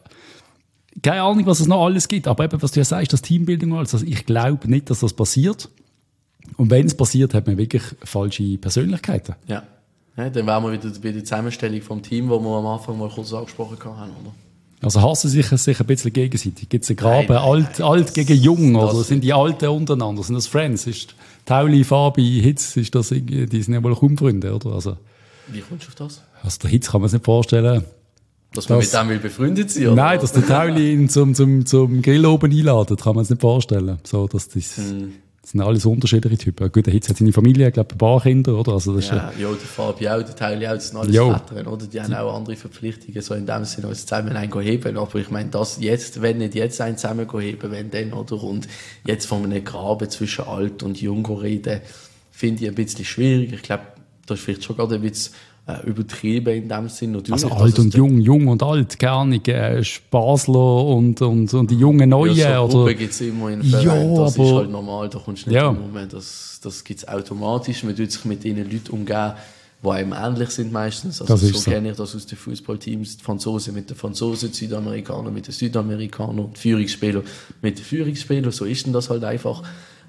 Keine Ahnung, was es noch alles gibt. Aber eben, was du ja sagst, das Teambuilding und alles. Also ich glaube nicht, dass das passiert. Und wenn es passiert, hat man wirklich falsche Persönlichkeiten. Ja. Ja, dann wären wir wieder bei der Zusammenstellung vom Team, wo wir am Anfang mal kurz angesprochen haben, oder? Also hassen sich ein bisschen gegenseitig. Gibt es einen Graben, alt gegen jung, oder sind die Alten untereinander? Sind das Friends? Ist Tauli, Fabi, Hitz, ist das irgendwie, die sind ja wohl kaum Freunde, oder? Also, wie kommst du auf das? Also der Hitz kann man sich nicht vorstellen. Dass man mit dem befreundet sein, oder? Nein, dass der Tauli ihn zum Grill oben einladet, kann man sich nicht vorstellen. So, dass das sind alles unterschiedliche Typen. Gut, der Hitz hat seine Familie, ich glaube, ein paar Kinder, oder? Also das ja, der Fabi auch, der Tauli auch, das sind alles Väter, oder? Die haben auch andere Verpflichtungen, so in dem Sinne, als zusammen heben. Aber ich meine, das jetzt, wenn nicht jetzt einen zusammen heben, wenn dann, oder? Und jetzt von einem Graben zwischen alt und jung reden, finde ich ein bisschen schwierig. Ich glaube, das ist vielleicht schon gerade ein bisschen übertrieben in dem Sinn. Natürlich, also alt und jung und alt, keine Ahnung, Basler und die jungen Neuen. Ja, so gibt es immer in Vereinen, das ist halt normal, da kommst du nicht drum herum. Das gibt es automatisch, man tut sich mit den Leuten umgehen, die einem ähnlich sind meistens. Also so kenne ich das aus den Fußballteams, die Franzosen mit den Franzosen, die Südamerikaner mit den Südamerikanern, die Führungsspieler mit den Führungsspielern, so ist denn das halt einfach.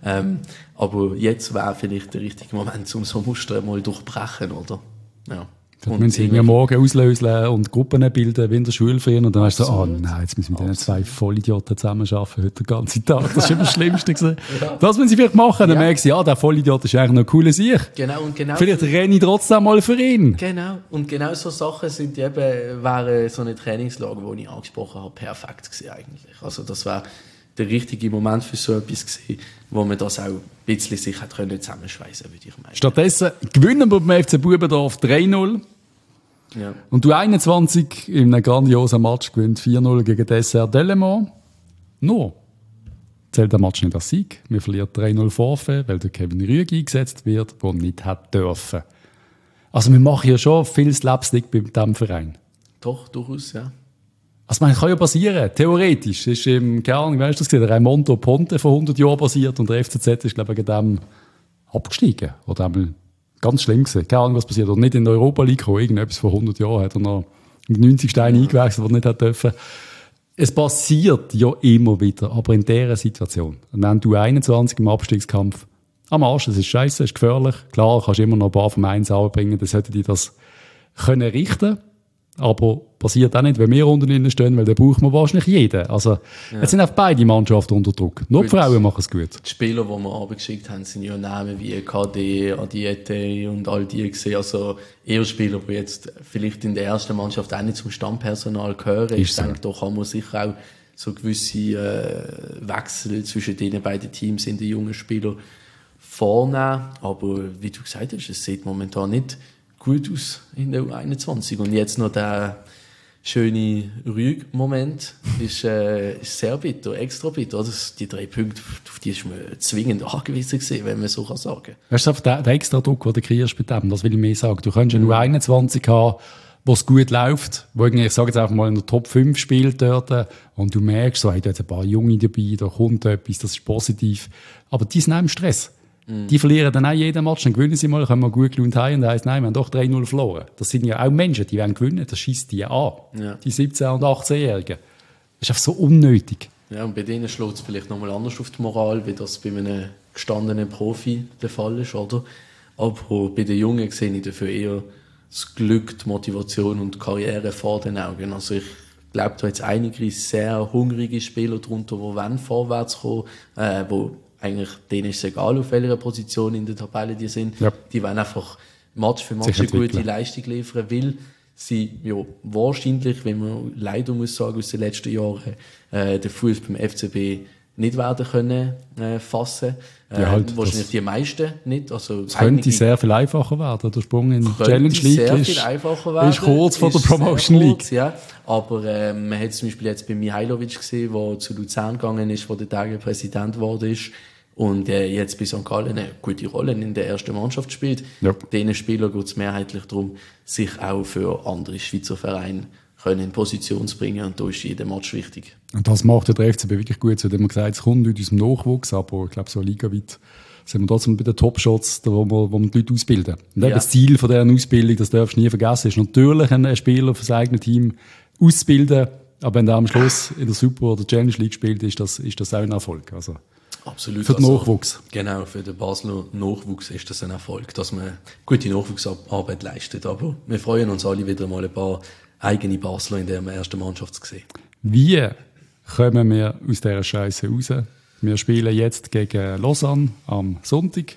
Aber jetzt wäre vielleicht der richtige Moment, um so Muster mal durchbrechen, oder? Ja. Dann müssen sie irgendwie morgen auslösen und Gruppen bilden, wie in der Schulferien. Und dann weißt du so, nein, jetzt müssen wir mit diesen 2 Vollidioten zusammenarbeiten, heute den ganzen Tag. Das ist immer das Schlimmste gewesen. Das müssen sie vielleicht machen. Dann merken sie, der Vollidiot ist eigentlich noch cool Sieg. Genau, und genau. Vielleicht renne ich trotzdem mal für ihn. Genau. Und genau so Sachen wären so eine Trainingslage, die ich angesprochen habe, perfekt gewesen eigentlich. Also das wäre der richtige Moment für so etwas gewesen, wo man das auch ein bisschen sich hat zusammenschweissen können, würde ich meinen. Stattdessen gewinnen wir beim FC Bubendorf 3-0. Ja. Und du 21 in einem grandiosen Match gewinnt 4-0 gegen Dessert Delemont. Nur zählt der Match nicht als Sieg. Wir verlieren 3-0 Vorfeld, weil der Kevin Rüegg eingesetzt wird, der nicht hat dürfen. Also wir machen ja schon viel Slapstick bei diesem Verein. Doch, durchaus, ja. Also man kann ja passieren, theoretisch. Ist im Kern, weißt du das, der Raimondo Ponte vor 100 Jahren passiert und der FCZ ist, glaube ich, wegen dem abgestiegen. Oder einmal ganz schlimm gewesen. Keine Ahnung, was passiert. Oder nicht in die Europa League gekommen. Irgendetwas vor 100 Jahren hat er noch mit 90 Steinen eingewechselt, was er nicht hat dürfen. Es passiert ja immer wieder, aber in dieser Situation. Und wenn du 21 im Abstiegskampf am Arsch, das ist scheiße, das ist gefährlich. Klar, kannst du immer noch ein paar vom 1 bringen, dann sollten die das können richten. Aber passiert auch nicht, wenn wir unten drin stehen, weil dann braucht man wahrscheinlich jeden. Also, jetzt sind auch beide Mannschaften unter Druck. Nur die Frauen machen es gut. Die Spieler, die wir abgeschickt haben, sind ja Namen wie KD, Adiete und all die gesehen. Also, eher Spieler, die jetzt vielleicht in der ersten Mannschaft auch nicht zum Stammpersonal gehören. Ich denke, da kann man sicher auch so gewisse Wechsel zwischen den beiden Teams in den jungen Spielern vornehmen. Aber wie du gesagt hast, es sieht momentan nicht gut aus in der U21. Und jetzt noch der schöne Rüg-Moment ist sehr bitter, extra bitter. Das, die 3 Punkte, auf die ist man zwingend angewiesen gewesen, wenn man so sagen kann. Weißt du, der extra Druck, den du kriegst mit dem, das will ich mehr sagen. Du kannst ja nur 21 haben, wo es gut läuft, wo ich sage jetzt einfach mal in der Top 5 spielt dort, und du merkst, so, hey, da hat ein paar Junge dabei, da kommt etwas, das ist positiv. Aber die sind auch im Stress. Die verlieren dann auch jeden Match, dann gewinnen sie mal, kommen wir gut gelaunt heim und dann heisst, nein, wir haben doch 3-0 verloren. Das sind ja auch Menschen, die wollen gewinnen, das schießt die an. Ja. Die 17- und 18-Jährigen. Das ist einfach so unnötig. Ja, und bei denen schlägt es vielleicht nochmal anders auf die Moral, wie das bei einem gestandenen Profi der Fall ist, oder? Aber bei den Jungen sehe ich dafür eher das Glück, die Motivation und die Karriere vor den Augen. Also ich glaube, da jetzt einige sehr hungrige Spieler darunter, die vorwärts kommen, wo eigentlich denen ist es egal, auf welcher Position in der Tabelle die sind. Ja. Die wollen einfach Match für Match eine gute Leistung liefern, weil sie ja wahrscheinlich, wenn man leider muss sagen, aus den letzten Jahren den Fuß beim FCB nicht werden können fassen. Wahrscheinlich die meisten nicht. Also es könnte sehr viel einfacher werden. Der Sprung in die Challenge League ist kurz vor der Promotion League. Ja. Aber man hat zum Beispiel jetzt bei Mihailovic gesehen, der zu Luzern gegangen ist, wo der Tage Präsident geworden ist und jetzt bei St. Gallen eine gute Rolle in der ersten Mannschaft spielt. Ja. Diesen Spielern geht es mehrheitlich darum, sich auch für andere Schweizer Vereine in Position zu bringen, und da ist jeder Match wichtig. Und das macht der FCB wirklich gut. So, man gesagt, es kommt nicht aus dem Nachwuchs, aber ich glaube, so ligaweit sind wir trotzdem bei den Top-Shots, wo wir die Leute ausbilden. Und das Ziel von dieser Ausbildung, das darfst du nie vergessen, ist natürlich einen Spieler für das eigene Team auszubilden, aber wenn der am Schluss in der Super- oder Challenge League spielt, ist das auch ein Erfolg. Also, absolut. Für den Nachwuchs. Genau, für den Basler Nachwuchs ist das ein Erfolg, dass man gute Nachwuchsarbeit leistet. Aber wir freuen uns alle wieder mal ein paar eigene Basler in der ersten Mannschaft zu sehen. Wie kommen wir aus dieser Scheiße raus? Wir spielen jetzt gegen Lausanne am Sonntag.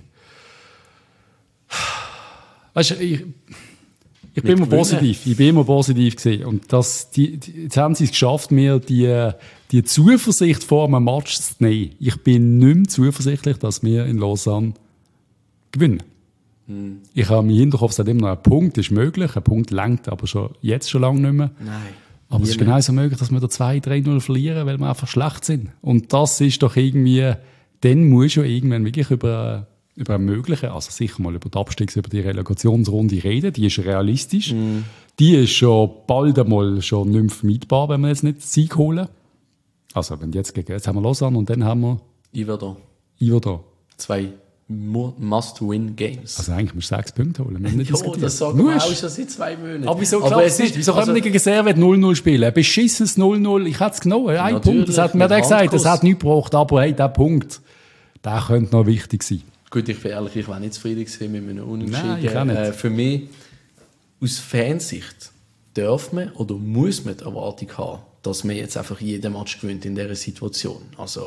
Weißt du, ich bin immer positiv. Ich bin immer positiv gewesen. Und jetzt haben sie es geschafft, mir die Zuversicht vor einem Match zu nehmen. Ich bin nicht mehr zuversichtlich, dass wir in Lausanne gewinnen. Ich habe im Hinterkopf, immer noch ein Punkt ist möglich. Ein Punkt reicht aber jetzt schon lange nicht mehr. Nein. Aber es ist genauso möglich, dass wir da 2-3-0 verlieren, weil wir einfach schlecht sind. Und das ist doch irgendwie, dann muss schon irgendwann wirklich über einen möglichen, also sicher mal über die über die Relegationsrunde reden. Die ist realistisch. Die ist schon bald einmal schon nicht mehr vermeidbar, wenn wir jetzt nicht Sieg holen. Also, jetzt haben wir Lausanne und dann haben wir Iverdon. 2 Must-Win-Games. Also eigentlich musst du 6 Punkte holen. Das sagen wir auch schon seit 2 Monaten. Aber wieso klappt es nicht? Wieso können wir gegen Servet 0-0 spielen? Ein beschissenes 0-0, ich hätte es genommen. Ein Punkt, das hat mir der gesagt, das hat nichts gebraucht. Aber hey, der Punkt, der könnte noch wichtig sein. Gut, ich bin ehrlich, ich war nicht zufrieden mit einem Unentschieden. Nein, ich auch nicht. Für mich aus Fansicht darf man oder muss man die Erwartung haben, dass man jetzt einfach jeden Match gewinnt in dieser Situation. Also,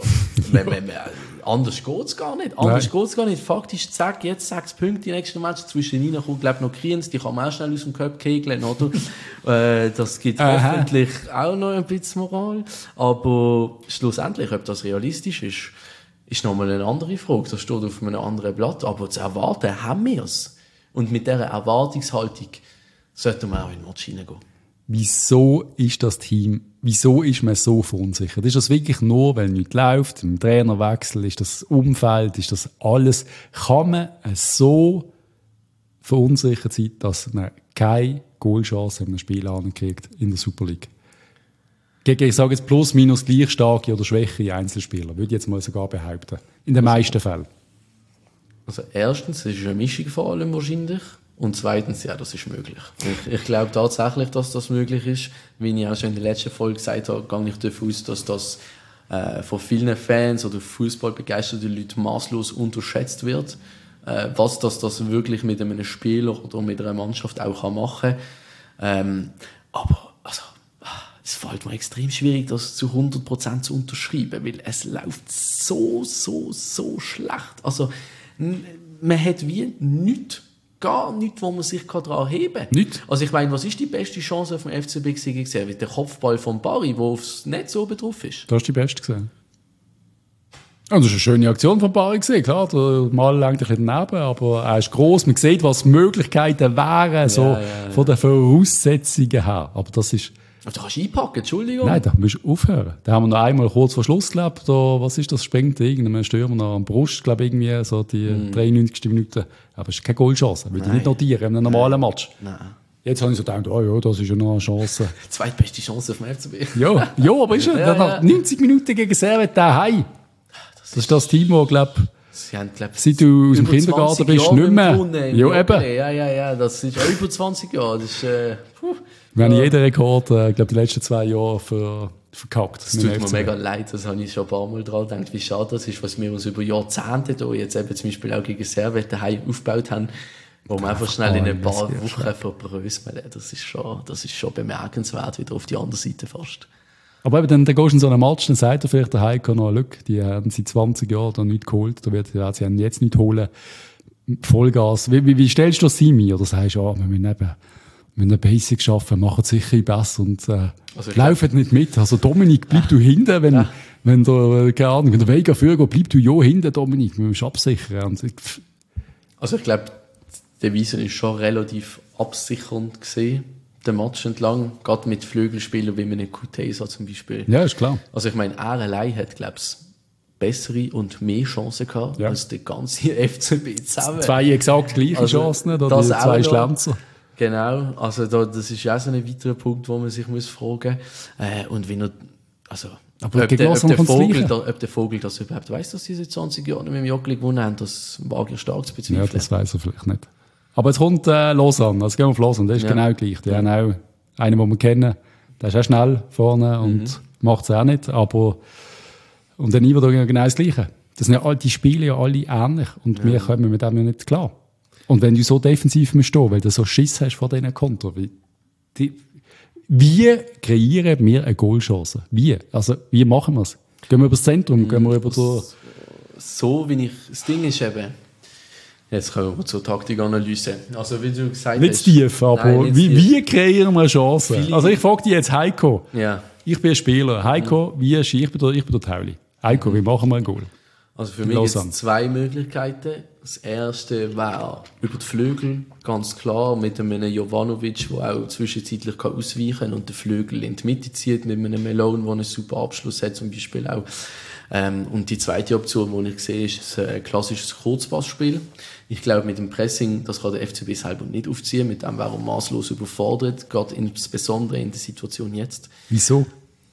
anders geht es gar nicht. Faktisch, zack, jetzt 6 Punkte im nächsten Match. Zwischen ihnen kommt, glaube ich, noch Kriens, die kann man auch schnell aus dem Cup kegeln, oder? Das gibt hoffentlich auch noch ein bisschen Moral. Aber schlussendlich, ob das realistisch ist nochmal eine andere Frage. Das steht auf einem anderen Blatt. Aber zu erwarten, haben wir es. Und mit dieser Erwartungshaltung sollten wir auch in den Match hineingehen. Wieso ist man so verunsichert? Ist das wirklich nur, weil nichts läuft, im Trainerwechsel, ist das Umfeld, ist das alles? Kann man so verunsichert sein, dass man keine Goalchance in einem Spiel ankriegt in der Super League? Gegen, ich sage jetzt plus, minus gleich starke oder schwächere Einzelspieler, würde ich jetzt mal sogar behaupten. In den meisten Fällen. Also erstens, es ist eine Mischung vor allem wahrscheinlich. Und zweitens, ja, das ist möglich. Ich glaube tatsächlich, dass das möglich ist. Wie ich auch schon in der letzten Folge gesagt habe, gehe ich davon aus, dass das von vielen Fans oder fußballbegeisterten Leuten maßlos unterschätzt wird. Was das wirklich mit einem Spieler oder mit einer Mannschaft auch machen kann. Aber also, es fällt mir extrem schwierig, das zu 100% zu unterschreiben, weil es läuft so schlecht. Also, man hat wie nichts, gar nichts, wo man sich daran heben kann. Nicht? Also ich meine, was ist die beste Chance auf dem FCB gesehen? Der Kopfball von Barry, der aufs Netz oben drauf ist. Das ist die beste gesehen. Ja, das ist eine schöne Aktion von Barry gesehen, klar. Der Mal lenkt ein bisschen daneben, aber er ist gross. Man sieht, was Möglichkeiten wären, von den Voraussetzungen her. Aber das ist... Aber du kannst einpacken, Entschuldigung. Nein, da musst du aufhören. Da haben wir noch einmal kurz vor Schluss, glaube ich, was ist das, springt irgendeinem Stürmer noch an die Brust, glaube ich, irgendwie, so die 93. Minute. Aber es ist keine Goalchance, würde ich nicht notieren, in einem normalen Match. Nein. Jetzt habe ich so gedacht, oh ja, das ist ja noch eine Chance. Zweitbeste Chance auf dem FCB. ja, aber ist ja, nach 90 Minuten gegen Servet daheim. Das ist das Team, das, glaube Sie haben, seit du aus dem Kindergarten bist, nicht mehr. Ja, eben. Ja, das ist über 20 Jahre. Das ist, wir haben jeden Rekord, ich glaube, die letzten 2 Jahre verkackt. Das tut mir mega leid, das habe ich schon ein paar Mal dran gedacht, wie schade das ist, was wir uns über Jahrzehnte da jetzt eben zum Beispiel auch gegen Servet daheim aufgebaut haben, wo wir einfach schnell in ein paar Wochen verbröseln. Das ist schon bemerkenswert, wieder auf die andere Seite fast. Aber eben, dann gehst du in so einen Match, dann sagt er vielleicht der Heiko noch, Glück, die haben seit 20 Jahren da nichts geholt, sie haben jetzt nichts holen. Vollgas. Wie stellst du das mir? Oder sagst du, wir müssen eine Basic schaffen, machen sicher besser und laufen nicht mit. Also Dominik, bleib du hinten, wenn der, keine Ahnung, wenn der Vega vorgeht, bleib du ja hinten, Dominik, wir müssen absichern. Also ich glaube, die Devise ist schon relativ absichernd gesehen, den Match entlang, gerade mit Flügelspielern wie mit Kutesa zum Beispiel. Ja, ist klar. Also ich meine, er allein hat, glaube ich, bessere und mehr Chancen gehabt als der ganze FCB zusammen. 2 exakt gleiche Chancen, oder die 2 Schlenzer. Genau, also das ist auch so ein weiterer Punkt, wo man sich fragen muss. Und wenn er, also, ob der Vogel das überhaupt weiss, dass sie seit 20 Jahren mit dem Joggeli gewonnen haben, das wage ich stark zu bezweifeln. Ja, das weiss er vielleicht nicht. Aber jetzt kommt Lausanne, also gehen wir auf Lausanne, der ist genau gleich. Die haben auch einen, den wir kennen, der ist auch schnell vorne und macht es auch nicht, aber und dann Iver genau das Gleiche. Das sind ja die spielen ja alle ähnlich und wir kommen mit dem ja nicht klar. Und wenn du so defensiv musst stehen, weil du so Schiss hast vor diesen Konter, wie kreieren wir eine Goalchance? Wie? Also, wie machen wir es? Gehen wir über das Zentrum? Gehen wir über das Ding ist eben, jetzt kommen wir zur Taktikanalyse. Also, wie du gesagt nicht hast. Tief, aber nein, wie kreieren wir eine Chance? Also, ich frage dich jetzt, Heiko. Ja. Ich bin ein Spieler. Heiko, ich bin der Tauli. Heiko, wie machen wir ein Goal? Also für mich gibt es 2 Möglichkeiten. Das erste wäre über die Flügel, ganz klar, mit einem Jovanovic, der auch zwischenzeitlich ausweichen kann und den Flügel in die Mitte zieht, mit einem Malone, der einen super Abschluss hat, zum Beispiel auch. Und die zweite Option, die ich sehe, ist ein klassisches Kurzpassspiel. Ich glaube, mit dem Pressing, das kann der FCB selber nicht aufziehen, mit dem wäre er maßlos überfordert, gerade insbesondere in der Situation jetzt. Wieso?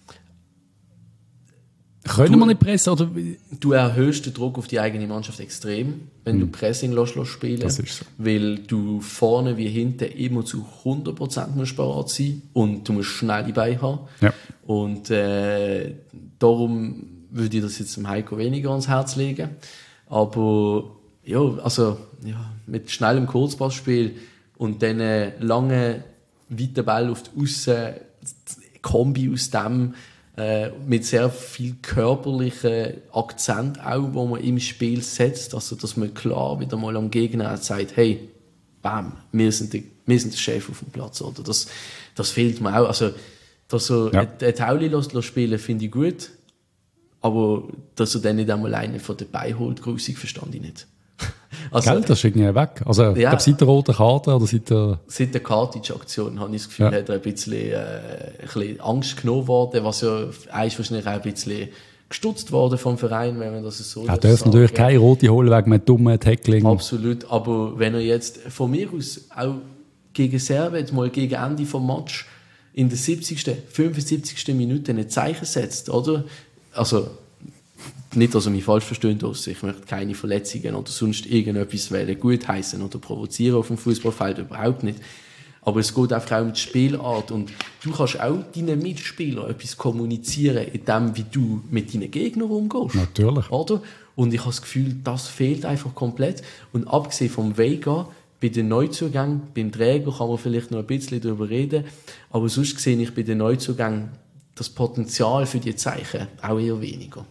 Können wir nicht pressen? Oder? Du erhöhst den Druck auf die eigene Mannschaft extrem, wenn du Pressing lässt spielen. Das ist so. Weil du vorne wie hinten immer zu 100% musst bereit sein und du musst schnell die Beine haben. Ja. Und darum würde ich das jetzt dem Heiko weniger ans Herz legen. Aber ja, also mit schnellem Kurzpassspiel und dann lange weiten Ball auf die Aussen, Kombi aus dem, mit sehr viel körperlichen Akzent auch, wo man im Spiel setzt, also dass man klar wieder mal am Gegner sagt, hey, bam, wir sind der Chef auf dem Platz, oder? Das fehlt mir auch, also dass so ein Tauli spielen, finde ich gut, aber dass er dann nicht einmal einen von dabei holt, grusig, verstand ich nicht. Also, Gell, das ist irgendwie weg. Also, ich glaube, seit der roten Karte oder seit der Cartage-Aktion habe ich das Gefühl, hat er ein bisschen Angst genommen worden, was ja wahrscheinlich auch ein bisschen gestutzt worden vom Verein, wenn man das so sagt. Er darf natürlich keine rote holen wegen einem dummen Tackling. Absolut, aber wenn er jetzt von mir aus auch gegen Servet mal gegen Ende vom Match in der 70., 75. Minute ein Zeichen setzt, oder? Also, nicht, dass er mich falsch versteht, ich möchte keine Verletzungen oder sonst irgendetwas gutheißen oder provozieren auf dem Fußballfeld, überhaupt nicht. Aber es geht einfach auch um die Spielart und du kannst auch deinen Mitspielern etwas kommunizieren, in dem, wie du mit deinen Gegnern umgehst. Natürlich. Oder? Und ich habe das Gefühl, das fehlt einfach komplett. Und abgesehen vom Vega, bei den Neuzugängen, beim Träger kann man vielleicht noch ein bisschen darüber reden, aber sonst sehe ich bei den Neuzugängen das Potenzial für die Zeichen auch eher weniger.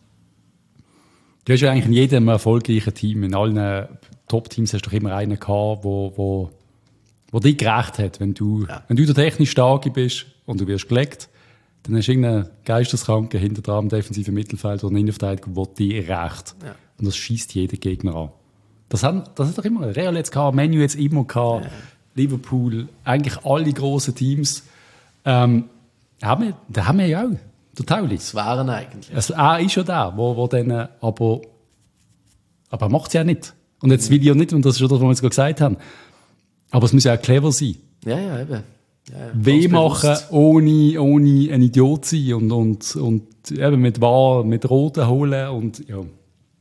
Du hast ja eigentlich in jedem erfolgreichen Team, in allen Top-Teams hast du doch immer einen gehabt, wo dich gerecht hat. Wenn du der technisch Starke bist und du wirst gelegt, dann hast du irgendeinen Geisteskranken hinter dran im defensiven Mittelfeld oder einen Innenverteidiger, der dich rächt. Ja. Und das schießt jeden Gegner an. Das hat doch immer Real jetzt gehabt, Manu jetzt immer gehabt, Liverpool, eigentlich alle grossen Teams. Da haben wir ja auch. Der Tauli. Das waren eigentlich. Er ist ja der, wo dann, aber er macht es ja nicht. Und jetzt will ich ja nicht, und das ist ja das, was wir jetzt gerade gesagt haben, aber es muss ja auch clever sein. Ja, eben. Ja, Weh machen, ohne ein Idiot sein und eben mit Roten holen und ja.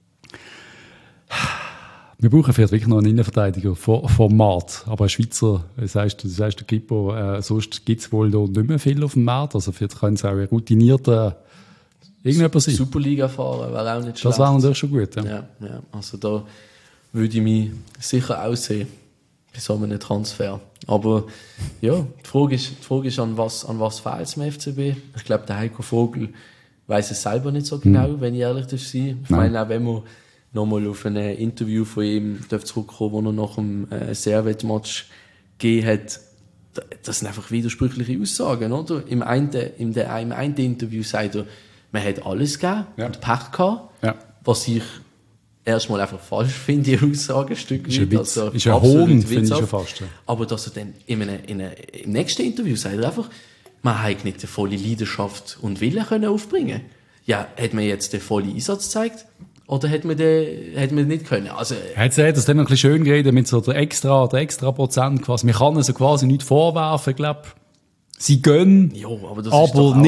Wir brauchen vielleicht wirklich noch einen Innenverteidiger Format. Aber ein Schweizer, du sagst der Kippo, sonst gibt es wohl noch nicht mehr viel auf dem Markt. Also vielleicht können es auch ein routinierter irgendjemand sein. Superliga fahren wäre auch nicht schlecht. Das wäre natürlich schon gut. Ja, also da würde ich mich sicher aussehen bei so einem Transfer. Aber ja, die Frage ist an was fehlt es im FCB? Ich glaube, der Heiko Vogel weiss es selber nicht so genau, wenn ich ehrlich sein. Ich meine, auch wenn man nochmal auf ein Interview von ihm zurückkommen, wo er nach dem Servet-Match gegeben hat. Das sind einfach widersprüchliche Aussagen, oder? Im einen Interview sagt er, man hat alles gegeben und Pech gehabt, was ich erstmal einfach falsch finde, die Aussage ein Stück weit. Also ist ein Hohn, finde ich schon fast. Ja. Aber dass er dann im nächsten Interview sagt er einfach, man hat nicht die volle Leidenschaft und Wille können aufbringen. Ja, hat man jetzt den vollen Einsatz gezeigt? Oder hätte man nicht können? Also, hat das dann noch ein bisschen schön geredet mit so der extra Prozent quasi. Man kann es quasi nicht vorwerfen, glaube ich. Sie gönnen. Ja, aber das ist doch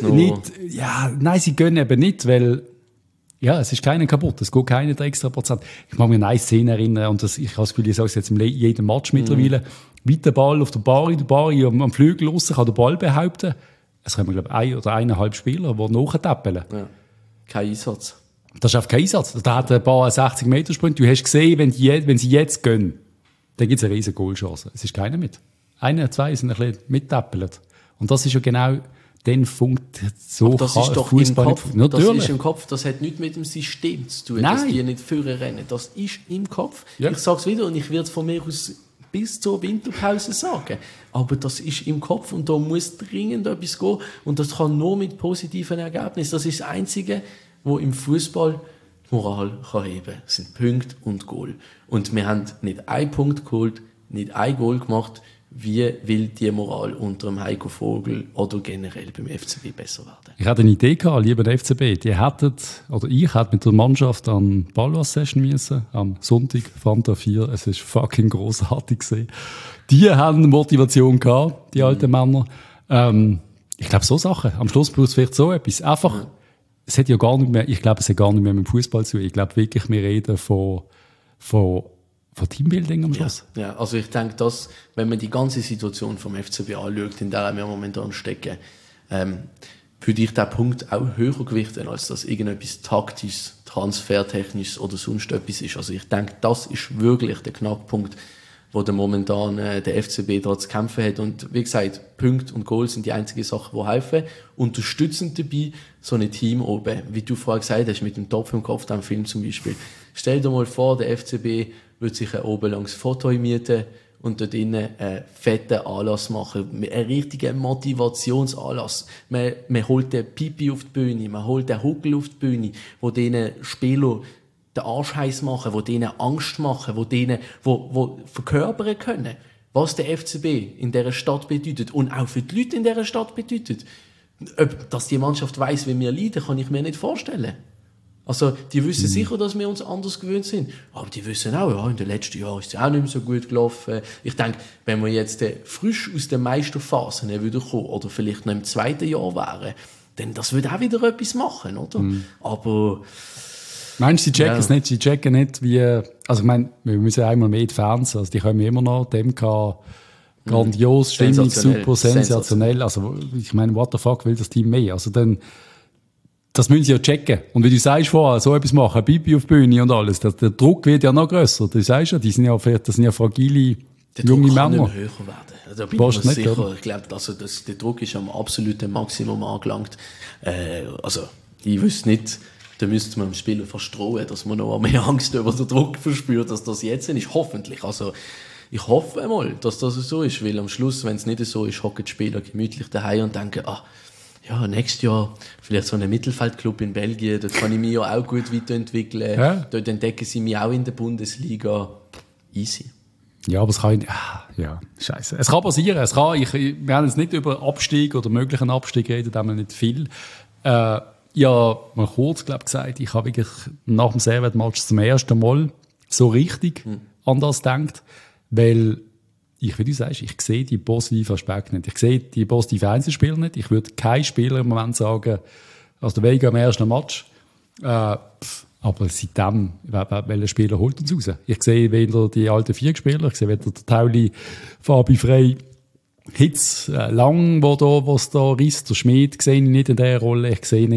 nein, sie gönnen eben nicht, weil, ja, es ist keiner kaputt. Es geht keiner der extra Prozent. Ich mag mich an eine Szene erinnern, und ich habe das Gefühl, ich sage es jetzt in jedem Match mittlerweile. Weiter Ball auf der Bari am Flügel raus, kann der Ball behaupten. Es kommen, glaube ich, 1 oder 1,5 Spieler, die nachtappeln. Ja. Kein Einsatz. Das ist einfach kein Einsatz. Da hat ein paar 60-Meter-Sprint. Du hast gesehen, wenn sie jetzt gehen, dann gibt es eine riesige Goalchance. Es ist keiner mit. 1, 2 sind ein bisschen mittappelt. Und das ist ja genau den Punkt, so aber das kann ist doch Fußball im Kopf. Natürlich. Das ist im Kopf, das hat nichts mit dem System zu tun, dass die nicht vorne rennen. Das ist im Kopf. Ja. Ich sage es wieder und ich werde es von mir aus bis zur Winterpause sagen. Aber das ist im Kopf und da muss dringend etwas gehen. Und das kann nur mit positiven Ergebnissen. Das ist das Einzige, wo im Fußball Moral kann heben kann. Das sind Punkte und Goal. Und wir haben nicht einen Punkt geholt, nicht ein Goal gemacht. Wie will die Moral unter dem Heiko Vogel oder generell beim FCB besser werden? Ich hatte eine Idee gehabt, lieber der FCB. Ich hätte mit der Mannschaft an Ballwas-Session müssen, am Sonntag, Fanta 4. Es ist fucking grossartig gewesen. Die haben Motivation gehabt, die alten Männer. Ich glaube, so Sachen. Am Schluss braucht es vielleicht so etwas. Einfach, es hat ja gar nicht mehr, ich glaube, es hat gar nicht mehr mit dem Fußball zu tun. Ich glaube wirklich, wir reden von Teambuilding am Schluss. Ja, also ich denke, dass, wenn man die ganze Situation vom FCB anschaut, in der wir momentan stecken, würde ich diesen Punkt auch höher gewichten, als dass irgendetwas taktisches, transfertechnisches oder sonst etwas ist. Also ich denke, das ist wirklich der Knackpunkt, wo der momentan der FCB da zu kämpfen hat. Und wie gesagt, Punkte und Goals sind die einzigen Sachen, die helfen. Unterstützend dabei so ein Team oben, wie du vorher gesagt hast, mit dem Topf im Kopf, dem Film zum Beispiel. Stell dir mal vor, der FCB würde sich oben langs Foto mieten und dort innen einen fetten Anlass machen. Einen richtigen Motivationsanlass. Man holt den Pipi auf die Bühne, man holt den Huckel auf die Bühne, wo diesen Spieler den Arsch heiß machen, wo denen Angst machen, wo verkörpern können, was der FCB in dieser Stadt bedeutet und auch für die Leute in dieser Stadt bedeutet. Dass die Mannschaft weiss, wie wir leiden, kann ich mir nicht vorstellen. Also, die wissen sicher, dass wir uns anders gewöhnt sind. Aber die wissen auch, ja, in den letzten Jahren ist es auch nicht mehr so gut gelaufen. Ich denke, wenn wir jetzt frisch aus den Meisterphasen wieder kommen, oder vielleicht noch im zweiten Jahr wären, dann das würde auch wieder etwas machen, oder? Aber... Meinst du, sie checken es nicht? Sie checken nicht, wie... Also, ich meine, wir müssen einmal mehr in die Fans, also die kommen immer noch, dem grandios, stimmig, super, sensationell. Also, ich meine, what the fuck will das Team mehr? Also, dann... Das müssen sie ja checken. Und wie du sagst vorher, so etwas machen, Bibi auf die Bühne und alles, der Druck wird ja noch grösser. Du sagst ja, das sind ja fragile junge Männer. Der Druck kann nicht höher werden. Da bin ich mir sicher. Oder? Ich glaube, also der Druck ist am absoluten Maximum angelangt. Also, ich wüsste nicht, da müsste man dem Spieler verstrohen, dass man noch mehr Angst über den Druck verspürt, dass das jetzt ist. Hoffentlich. Also, ich hoffe einmal, dass das so ist, weil am Schluss, wenn es nicht so ist, hocken die Spieler gemütlich daheim und denken, ja, nächstes Jahr vielleicht so einen Mittelfeldclub in Belgien, dort kann ich mich ja auch gut weiterentwickeln. Ja. Dort entdecken sie mich auch in der Bundesliga. Easy. Ja, aber es kann... Ja, scheiße. Es kann passieren. Wir haben jetzt nicht über Abstieg oder möglichen Abstieg reden, da haben wir nicht viel. Ja, mal kurz, gesagt, ich habe wirklich nach dem Servet-Match zum ersten Mal so richtig an das gedacht, weil... wie du sagst, ich sehe die positiven Aspekte nicht. Ich sehe die positiven Einzelspieler nicht. Ich würde kein Spieler im Moment sagen, also der Vega im ersten Match. Aber seitdem, welcher Spieler holt uns raus? Ich sehe weder die alten Vierspieler, ich sehe weder der Tauli, Fabi Frey, Hitz, Lang, was da risst, der Schmid, sehe ich nicht in dieser Rolle. Ich sehe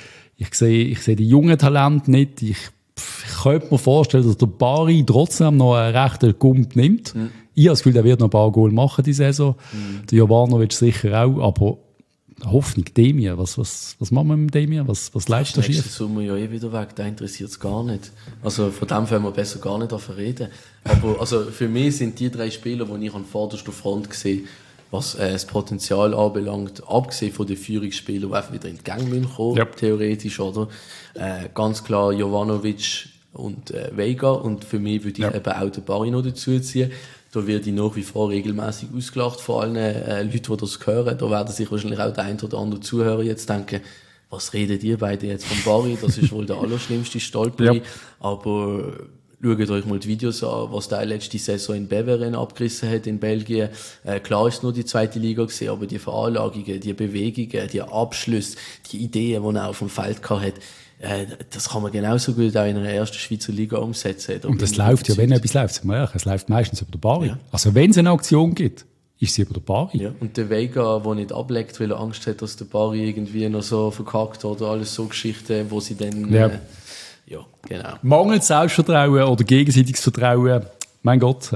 die jungen Talente nicht. Ich könnte mir vorstellen, dass der Bari trotzdem noch einen rechten Gump nimmt. Ich habe das Gefühl, der wird noch ein paar Goal machen diese Saison. Der Jovanovic sicher auch, aber Hoffnung, Demir, was machen wir mit Demir? Was leistet er schief? Nächsten Sommer ja wieder weg, der interessiert es gar nicht. Also von dem können wir besser gar nicht davon reden. Aber also für mich sind die 3 Spieler, die ich an vorderster Front sehe, was das Potenzial anbelangt, abgesehen von den Führungsspielern, die einfach wieder in die Gänge kommen, theoretisch, oder? Ganz klar Jovanovic und Vega, und für mich würde ich eben auch den Bari noch dazu ziehen. Da werde ich nach wie vor regelmäßig ausgelacht von allen Leuten, die das hören. Da werden sich wahrscheinlich auch der ein oder andere Zuhörer jetzt denken, was reden die beide jetzt von Bari? Das ist wohl der allerschlimmste Stolperi. Aber schaut euch mal die Videos an, was der letzte Saison in Beveren abgerissen hat in Belgien. Klar ist es nur die zweite Liga gewesen, aber die Veranlagungen, die Bewegungen, die Abschlüsse, die Ideen, die er auf dem Feld gehabt hat, das kann man genauso gut auch in einer ersten Schweizer Liga umsetzen. Und das läuft ja, wenn etwas läuft, es läuft meistens über den Bari. Ja. Also wenn es eine Aktion gibt, ist sie über den Bari. Ja. Und der Vega, der nicht ableckt, weil er Angst hat, dass der Bari irgendwie noch so verkackt oder alles so Geschichten, wo sie dann... Ja, genau. Mangelt Selbstvertrauen oder gegenseitiges Vertrauen. Mein Gott,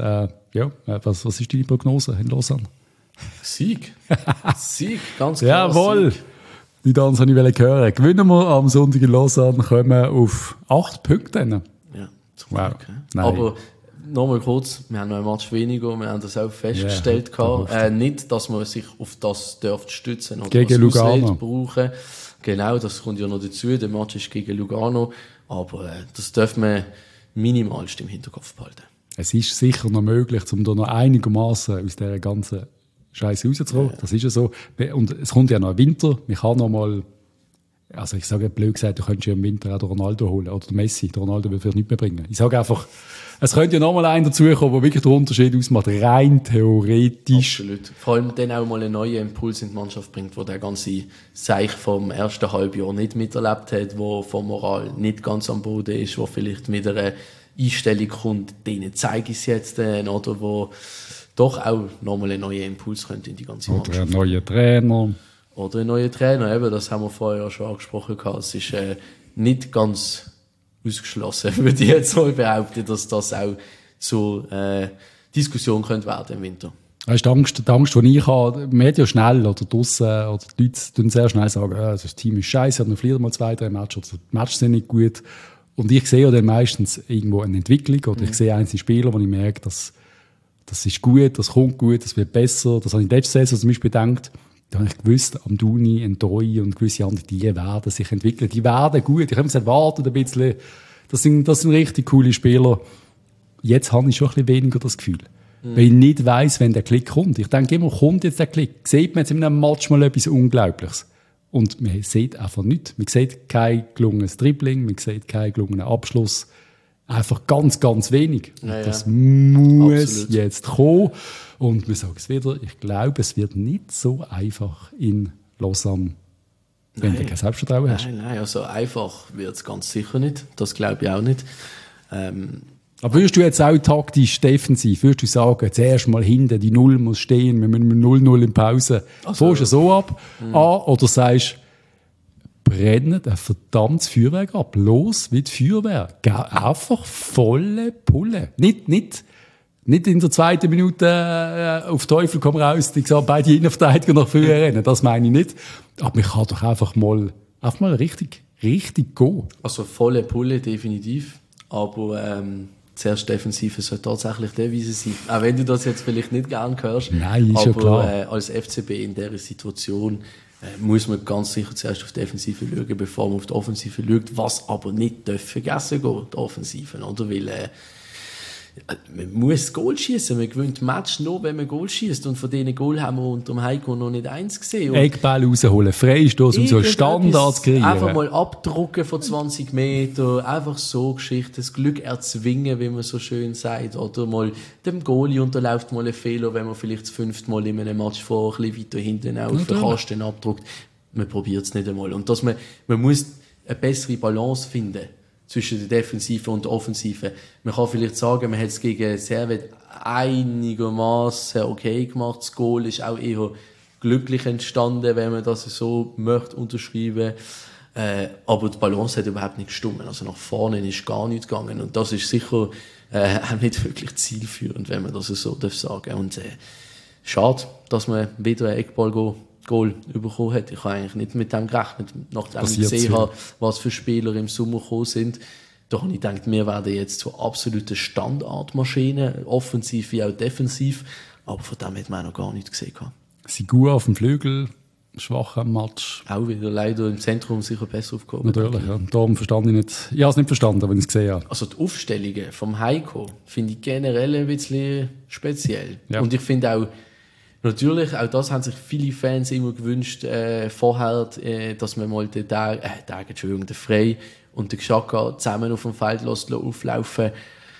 was ist deine Prognose in Lausanne? Sieg. Sieg, ganz klar. Jawohl. Sieg. Die Tanz habe ich hören. Gewinnen wir am Sonntag in Lausanne, kommen wir auf 8 Punkte. Ja, zum Glück. Wow. Aber nochmal kurz, wir haben noch ein Match weniger, wir haben das auch festgestellt. Nicht, dass man sich auf das stützen oder gegen Lugano brauchen. Genau, das kommt ja noch dazu. Der Match ist gegen Lugano. Aber das dürfen wir minimalst im Hinterkopf behalten. Es ist sicher noch möglich, um da noch einigermaßen aus dieser ganzen Scheiße rauszukommen. Das ist ja so. Und es kommt ja noch Winter. Man kann noch mal, also ich sage blöd gesagt, du könntest ja im Winter auch den Ronaldo holen. Oder den Messi. Der Ronaldo wird vielleicht nicht mehr bringen. Ich sage einfach, es könnte ja noch mal einer dazukommen, der wirklich den Unterschied ausmacht. Rein theoretisch. Absolut. Vor allem dann auch mal einen neuen Impuls in die Mannschaft bringt, wo der ganze Seich vom ersten Halbjahr nicht miterlebt hat, wo vom Moral nicht ganz am Boden ist, wo vielleicht mit einer Einstellung kommt, denen zeige ich es jetzt, oder wo doch auch nochmal einen neuen Impuls könnte in die ganze Mannschaft. Oder einen neuen Trainer. Oder einen neuen Trainer, eben, das haben wir vorher ja schon angesprochen. Es ist nicht ganz ausgeschlossen, würde ich jetzt mal behaupten, dass das auch Diskussion könnte werden im Winter. Weißt du, die Angst, die ich habe, man hat ja schnell oder draussen, oder die Leute tun sehr schnell sagen, das Team ist scheiße, dann verliert mal 2-3 Matches, oder die Matches sind nicht gut. Und ich sehe ja dann meistens irgendwo eine Entwicklung, oder ich sehe einzelne Spieler, wo ich merke, das ist gut, das kommt gut, das wird besser. Das habe ich in der letzten Saison zum Beispiel gedacht, da habe ich gewusst, Amdouni, Ndoi und gewisse andere, die werden sich entwickeln, die werden gut. Ich habe gesagt, wartet ein bisschen, das sind richtig coole Spieler. Jetzt habe ich schon ein bisschen weniger das Gefühl. Weil ich nicht weiss, wenn der Klick kommt. Ich denke immer, kommt jetzt der Klick? Sieht man jetzt in einem Match mal etwas Unglaubliches? Und man sieht einfach nichts. Man sieht kein gelungenes Dribbling, man sieht keinen gelungenen Abschluss. Einfach ganz, ganz wenig. Ja, das muss absolut jetzt kommen. Und wir sagen es wieder, ich glaube, es wird nicht so einfach in Lausanne, wenn du kein Selbstvertrauen hast. Nein, also einfach wird es ganz sicher nicht. Das glaube ich auch nicht. Aber würdest du jetzt auch taktisch defensiv, würdest du sagen, zuerst mal hinten, die Null muss stehen, wir müssen 0-0 in Pause. Also, fährst du so ab? Oder sagst brennen ein verdammtes Feuerwerk ab. Los wie die Feuerwehr. Einfach volle Pulle. Nicht in der zweiten Minute auf Teufel komm raus, die sagen, beide Innenverteidiger nach vorne rennen. Das meine ich nicht. Aber man kann doch einfach mal richtig gehen. Also volle Pulle, definitiv. Aber zuerst Defensive soll tatsächlich die Devise sein. Auch wenn du das jetzt vielleicht nicht gern hörst. Nein, ist ja klar. Als FCB in dieser Situation muss man ganz sicher zuerst auf die Defensive schauen, bevor man auf die Offensive schaut. Was aber nicht vergessen gehen, die Offensive. Oder? Weil man muss Goal schießen. Man gewinnt Match nur, wenn man Goal schießt. Und von diesen Goal haben wir unter dem Heiko noch nicht eins gesehen. Eckball rausholen, Freistoß und so Standards kreieren. Einfach mal abdrucken von 20 Meter, einfach so Geschichten, das Glück erzwingen, wie man so schön sagt. Oder mal dem Goalie unterläuft mal ein Fehler, wenn man vielleicht das 5. Mal in einem Match vor ein bisschen weiter hinten auf den Kasten abdruckt. Man probiert es nicht einmal. Und man muss eine bessere Balance finden zwischen der Defensive und der Offensive. Man kann vielleicht sagen, man hat es gegen Servet einigermaßen okay gemacht. Das Goal ist auch eher glücklich entstanden, wenn man das so möchte unterschreiben. Aber die Balance hat überhaupt nicht gestimmt. Also nach vorne ist gar nichts gegangen. Und das ist sicher auch nicht wirklich zielführend, wenn man das so sagen darf. Und schade, dass man wieder ein Eckball-Goal bekommen hat. Ich habe eigentlich nicht mit dem gerechnet, nachdem ich gesehen habe, was für Spieler im Sommer gekommen sind. Da habe ich gedacht, wir werden jetzt zur absoluten Standardmaschine, offensiv wie auch defensiv. Aber von dem hat man noch gar nichts gesehen. Sie gut auf dem Flügel, schwach am Match. Auch wieder leider im Zentrum sicher besser aufgehoben. Natürlich, ja. Darum verstand ich nicht. Ich habe es nicht verstanden, wenn ich es gesehen habe. Also die Aufstellungen vom Heiko finde ich generell ein bisschen speziell. Ja. Und ich finde auch, natürlich, auch das haben sich viele Fans immer gewünscht, vorher, dass man mal den Frey und den Xhaka zusammen auf dem Feld auflaufen.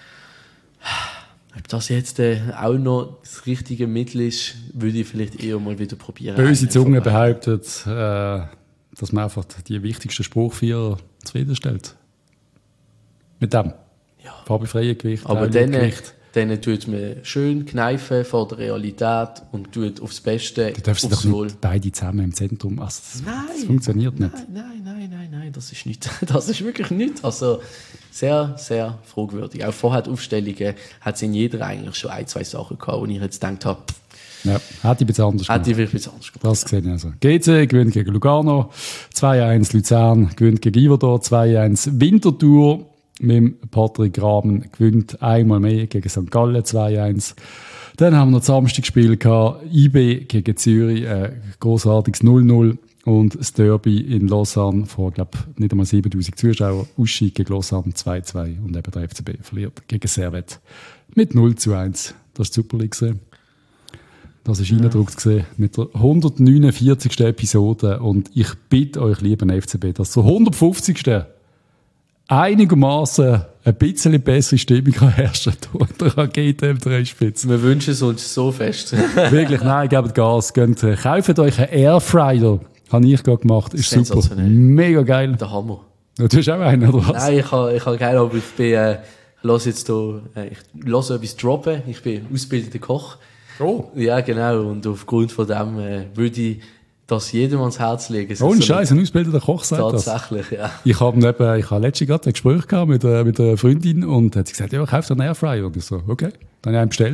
Ob das jetzt auch noch das richtige Mittel ist, würde ich vielleicht eher mal wieder probieren. Böse Zunge behauptet, dass man einfach die wichtigsten Spruchvierer zufriedenstellt. Mit dem. Ja. Farbefreie Gewicht. Aber dann tut man schön kneifen vor der Realität und tut aufs Beste. Du darfst doch nicht beide zusammen im Zentrum. Also das funktioniert nicht. Nein, das ist nicht. Das ist wirklich nicht. Also sehr, sehr fragwürdig. Auch vorher die Aufstellungen hat es in jeder eigentlich schon 1-2 Sachen gehabt, wo ich jetzt gedacht habe, ja, hätte ich ein bisschen anders gemacht. Hätte ich wirklich ein bisschen anders gemacht. Das gesehen ich also. GC gewinnt gegen Lugano, 2-1 Luzern gewinnt gegen Iverdor, 2-1 Winterthur. Mit Patrick Graben gewinnt einmal mehr gegen St. Gallen 2-1. Dann haben wir noch das Samstagspiel gehabt, IB gegen Zürich, grossartiges 0-0 und das Derby in Lausanne vor, nicht einmal 7000 Zuschauer, Uschi gegen Lausanne 2-2 und eben der FCB verliert gegen Servet mit 0-1. Das ist super gesehen. Das ist reingedruckt gesehen mit der 149. Episode und ich bitte euch, lieben FCB, dass zur 150. einigermaßen ein bisschen bessere Stimmung herrschen kann durch der GTM3-Spitze. Wir wünschen es uns so fest. Wirklich, nein, gebt Gas. Kauft euch einen Airfryer. Habe ich gerade gemacht. Ist super. Mega geil. Der Hammer. Ja, du hast auch einen, oder was? Nein, ich habe geil, aber ich bin, lass etwas droppen. Ich bin ausgebildeter Koch. Oh. Ja, genau. Und aufgrund von dem würde ich das jedem ans Herz legen. Ohne Scheiß, ein ausgebildeter Koch sagt das. Tatsächlich, ja. Ich habe letztens gerade ein Gespräch gehabt mit einer Freundin und hat sie gesagt, ja, kauf dir einen Airfryer. Und ich so, okay. Dann habe ich einen bestellt.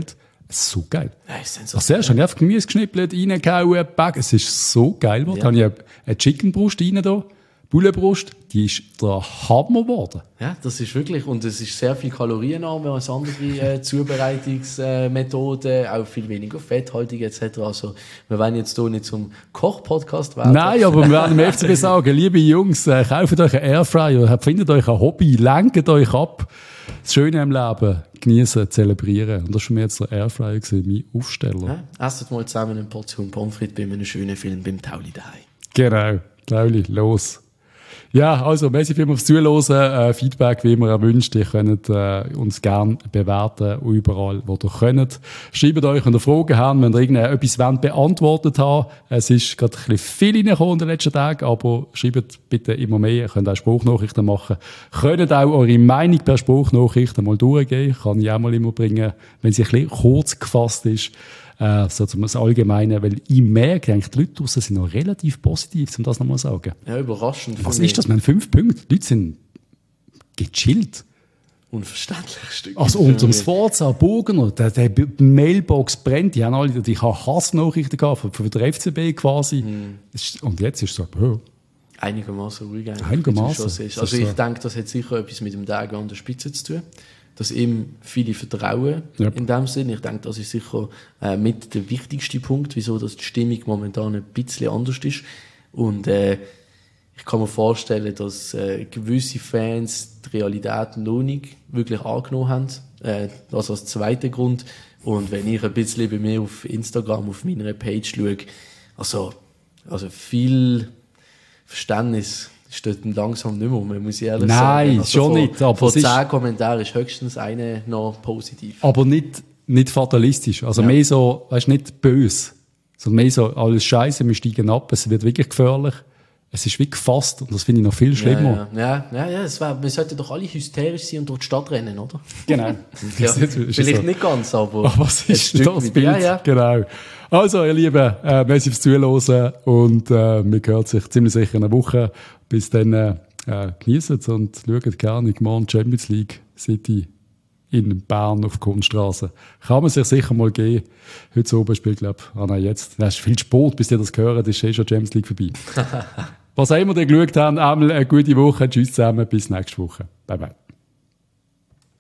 Es ist so geil. Ja, Zuerst habe ich einfach Gemüse geschnippelt, reingehauen, backen. Es ist so geil geworden. Da habe ich eine Chickenbrust rein da. Bullenbrust, die ist der Hammer geworden. Ja, das ist wirklich, und es ist sehr viel kalorienarmer als andere Zubereitungsmethoden, auch viel weniger fetthaltig etc. Also, wir wollen jetzt hier nicht zum Koch-Podcast werden. Nein, aber wir werden im FCB sagen, liebe Jungs, kauft euch einen Airfryer, findet euch ein Hobby, lenkt euch ab. Das Schöne im Leben, genießen, zelebrieren. Und das war für mich jetzt der Airfryer, mein Aufsteller. Ja, esset mal zusammen eine Portion Pommes frites bei einem schönen Film beim Tauli daheim. Genau, Tauli, los. Ja, also, merci vielmals fürs Zuhören. Feedback, wie immer erwünscht. Ihr könnt uns gerne bewerten, überall, wo ihr könnt. Schreibt euch, wenn ihr Fragen habt, wenn ihr irgendetwas beantwortet habt. Es ist gerade ein bisschen viel reingekommen in den letzten Tagen, aber schreibt bitte immer mehr. Ihr könnt auch Spruchnachrichten machen. Könnt auch eure Meinung per Spruchnachricht mal durchgehen. Kann ich auch mal immer bringen, wenn sie ein bisschen kurz gefasst ist. So zum Allgemeinen, weil ich merke, eigentlich die Leute draussen sind noch relativ positiv, um das nochmal zu sagen. Ja, überraschend. Was ist das? Wir haben 5 Punkte. Die Leute sind gechillt. Unverständlich. Also, und ums Forza, Bogener, der Mailbox brennt. Die haben alle, ich habe Hassnachrichten gehabt von der FCB quasi. Und jetzt ist es so, einigermaßen ruhig. Einigermaßen. Also, ich denke, das hat sicher etwas mit dem Tag an der Spitze zu tun. Dass ihm viele vertrauen, in dem Sinn. Ich denke, das ist sicher mit der wichtigste Punkt, wieso dass die Stimmung momentan ein bisschen anders ist. Und ich kann mir vorstellen, dass gewisse Fans die Realität noch nicht wirklich angenommen haben. Das als zweiter Grund. Und wenn ich ein bisschen bei mir auf Instagram, auf meiner Page schaue, also viel Verständnis steht langsam nicht mehr, man muss ehrlich sagen. Nein, also schon nicht. Aber von 10 Kommentaren ist höchstens eine noch positiv. Aber nicht fatalistisch. Also mehr so, weißt, nicht böse. Sondern mehr so, alles Scheiße, wir steigen ab, es wird wirklich gefährlich. Es ist wie gefasst und das finde ich noch viel schlimmer. Ja, wir sollten doch alle hysterisch sein und durch die Stadt rennen, oder? Genau. Ja, vielleicht so. Nicht ganz, aber was ist das Bild? Ja. Genau. Also, ihr Lieben, merci fürs Zuhören und wir hören sich ziemlich sicher in einer Woche. Bis dann genießen es und schaut gerne morgen Champions League City in Bern auf Kunststraße. Kann man sich sicher mal geben. Heute oben spielt, glaube ich, jetzt. Das ist viel Sport, bis ihr das gehört, ist schon Champions League vorbei. Was auch immer ihr geschaut habt, einmal eine gute Woche. Tschüss zusammen, bis nächste Woche. Bye bye.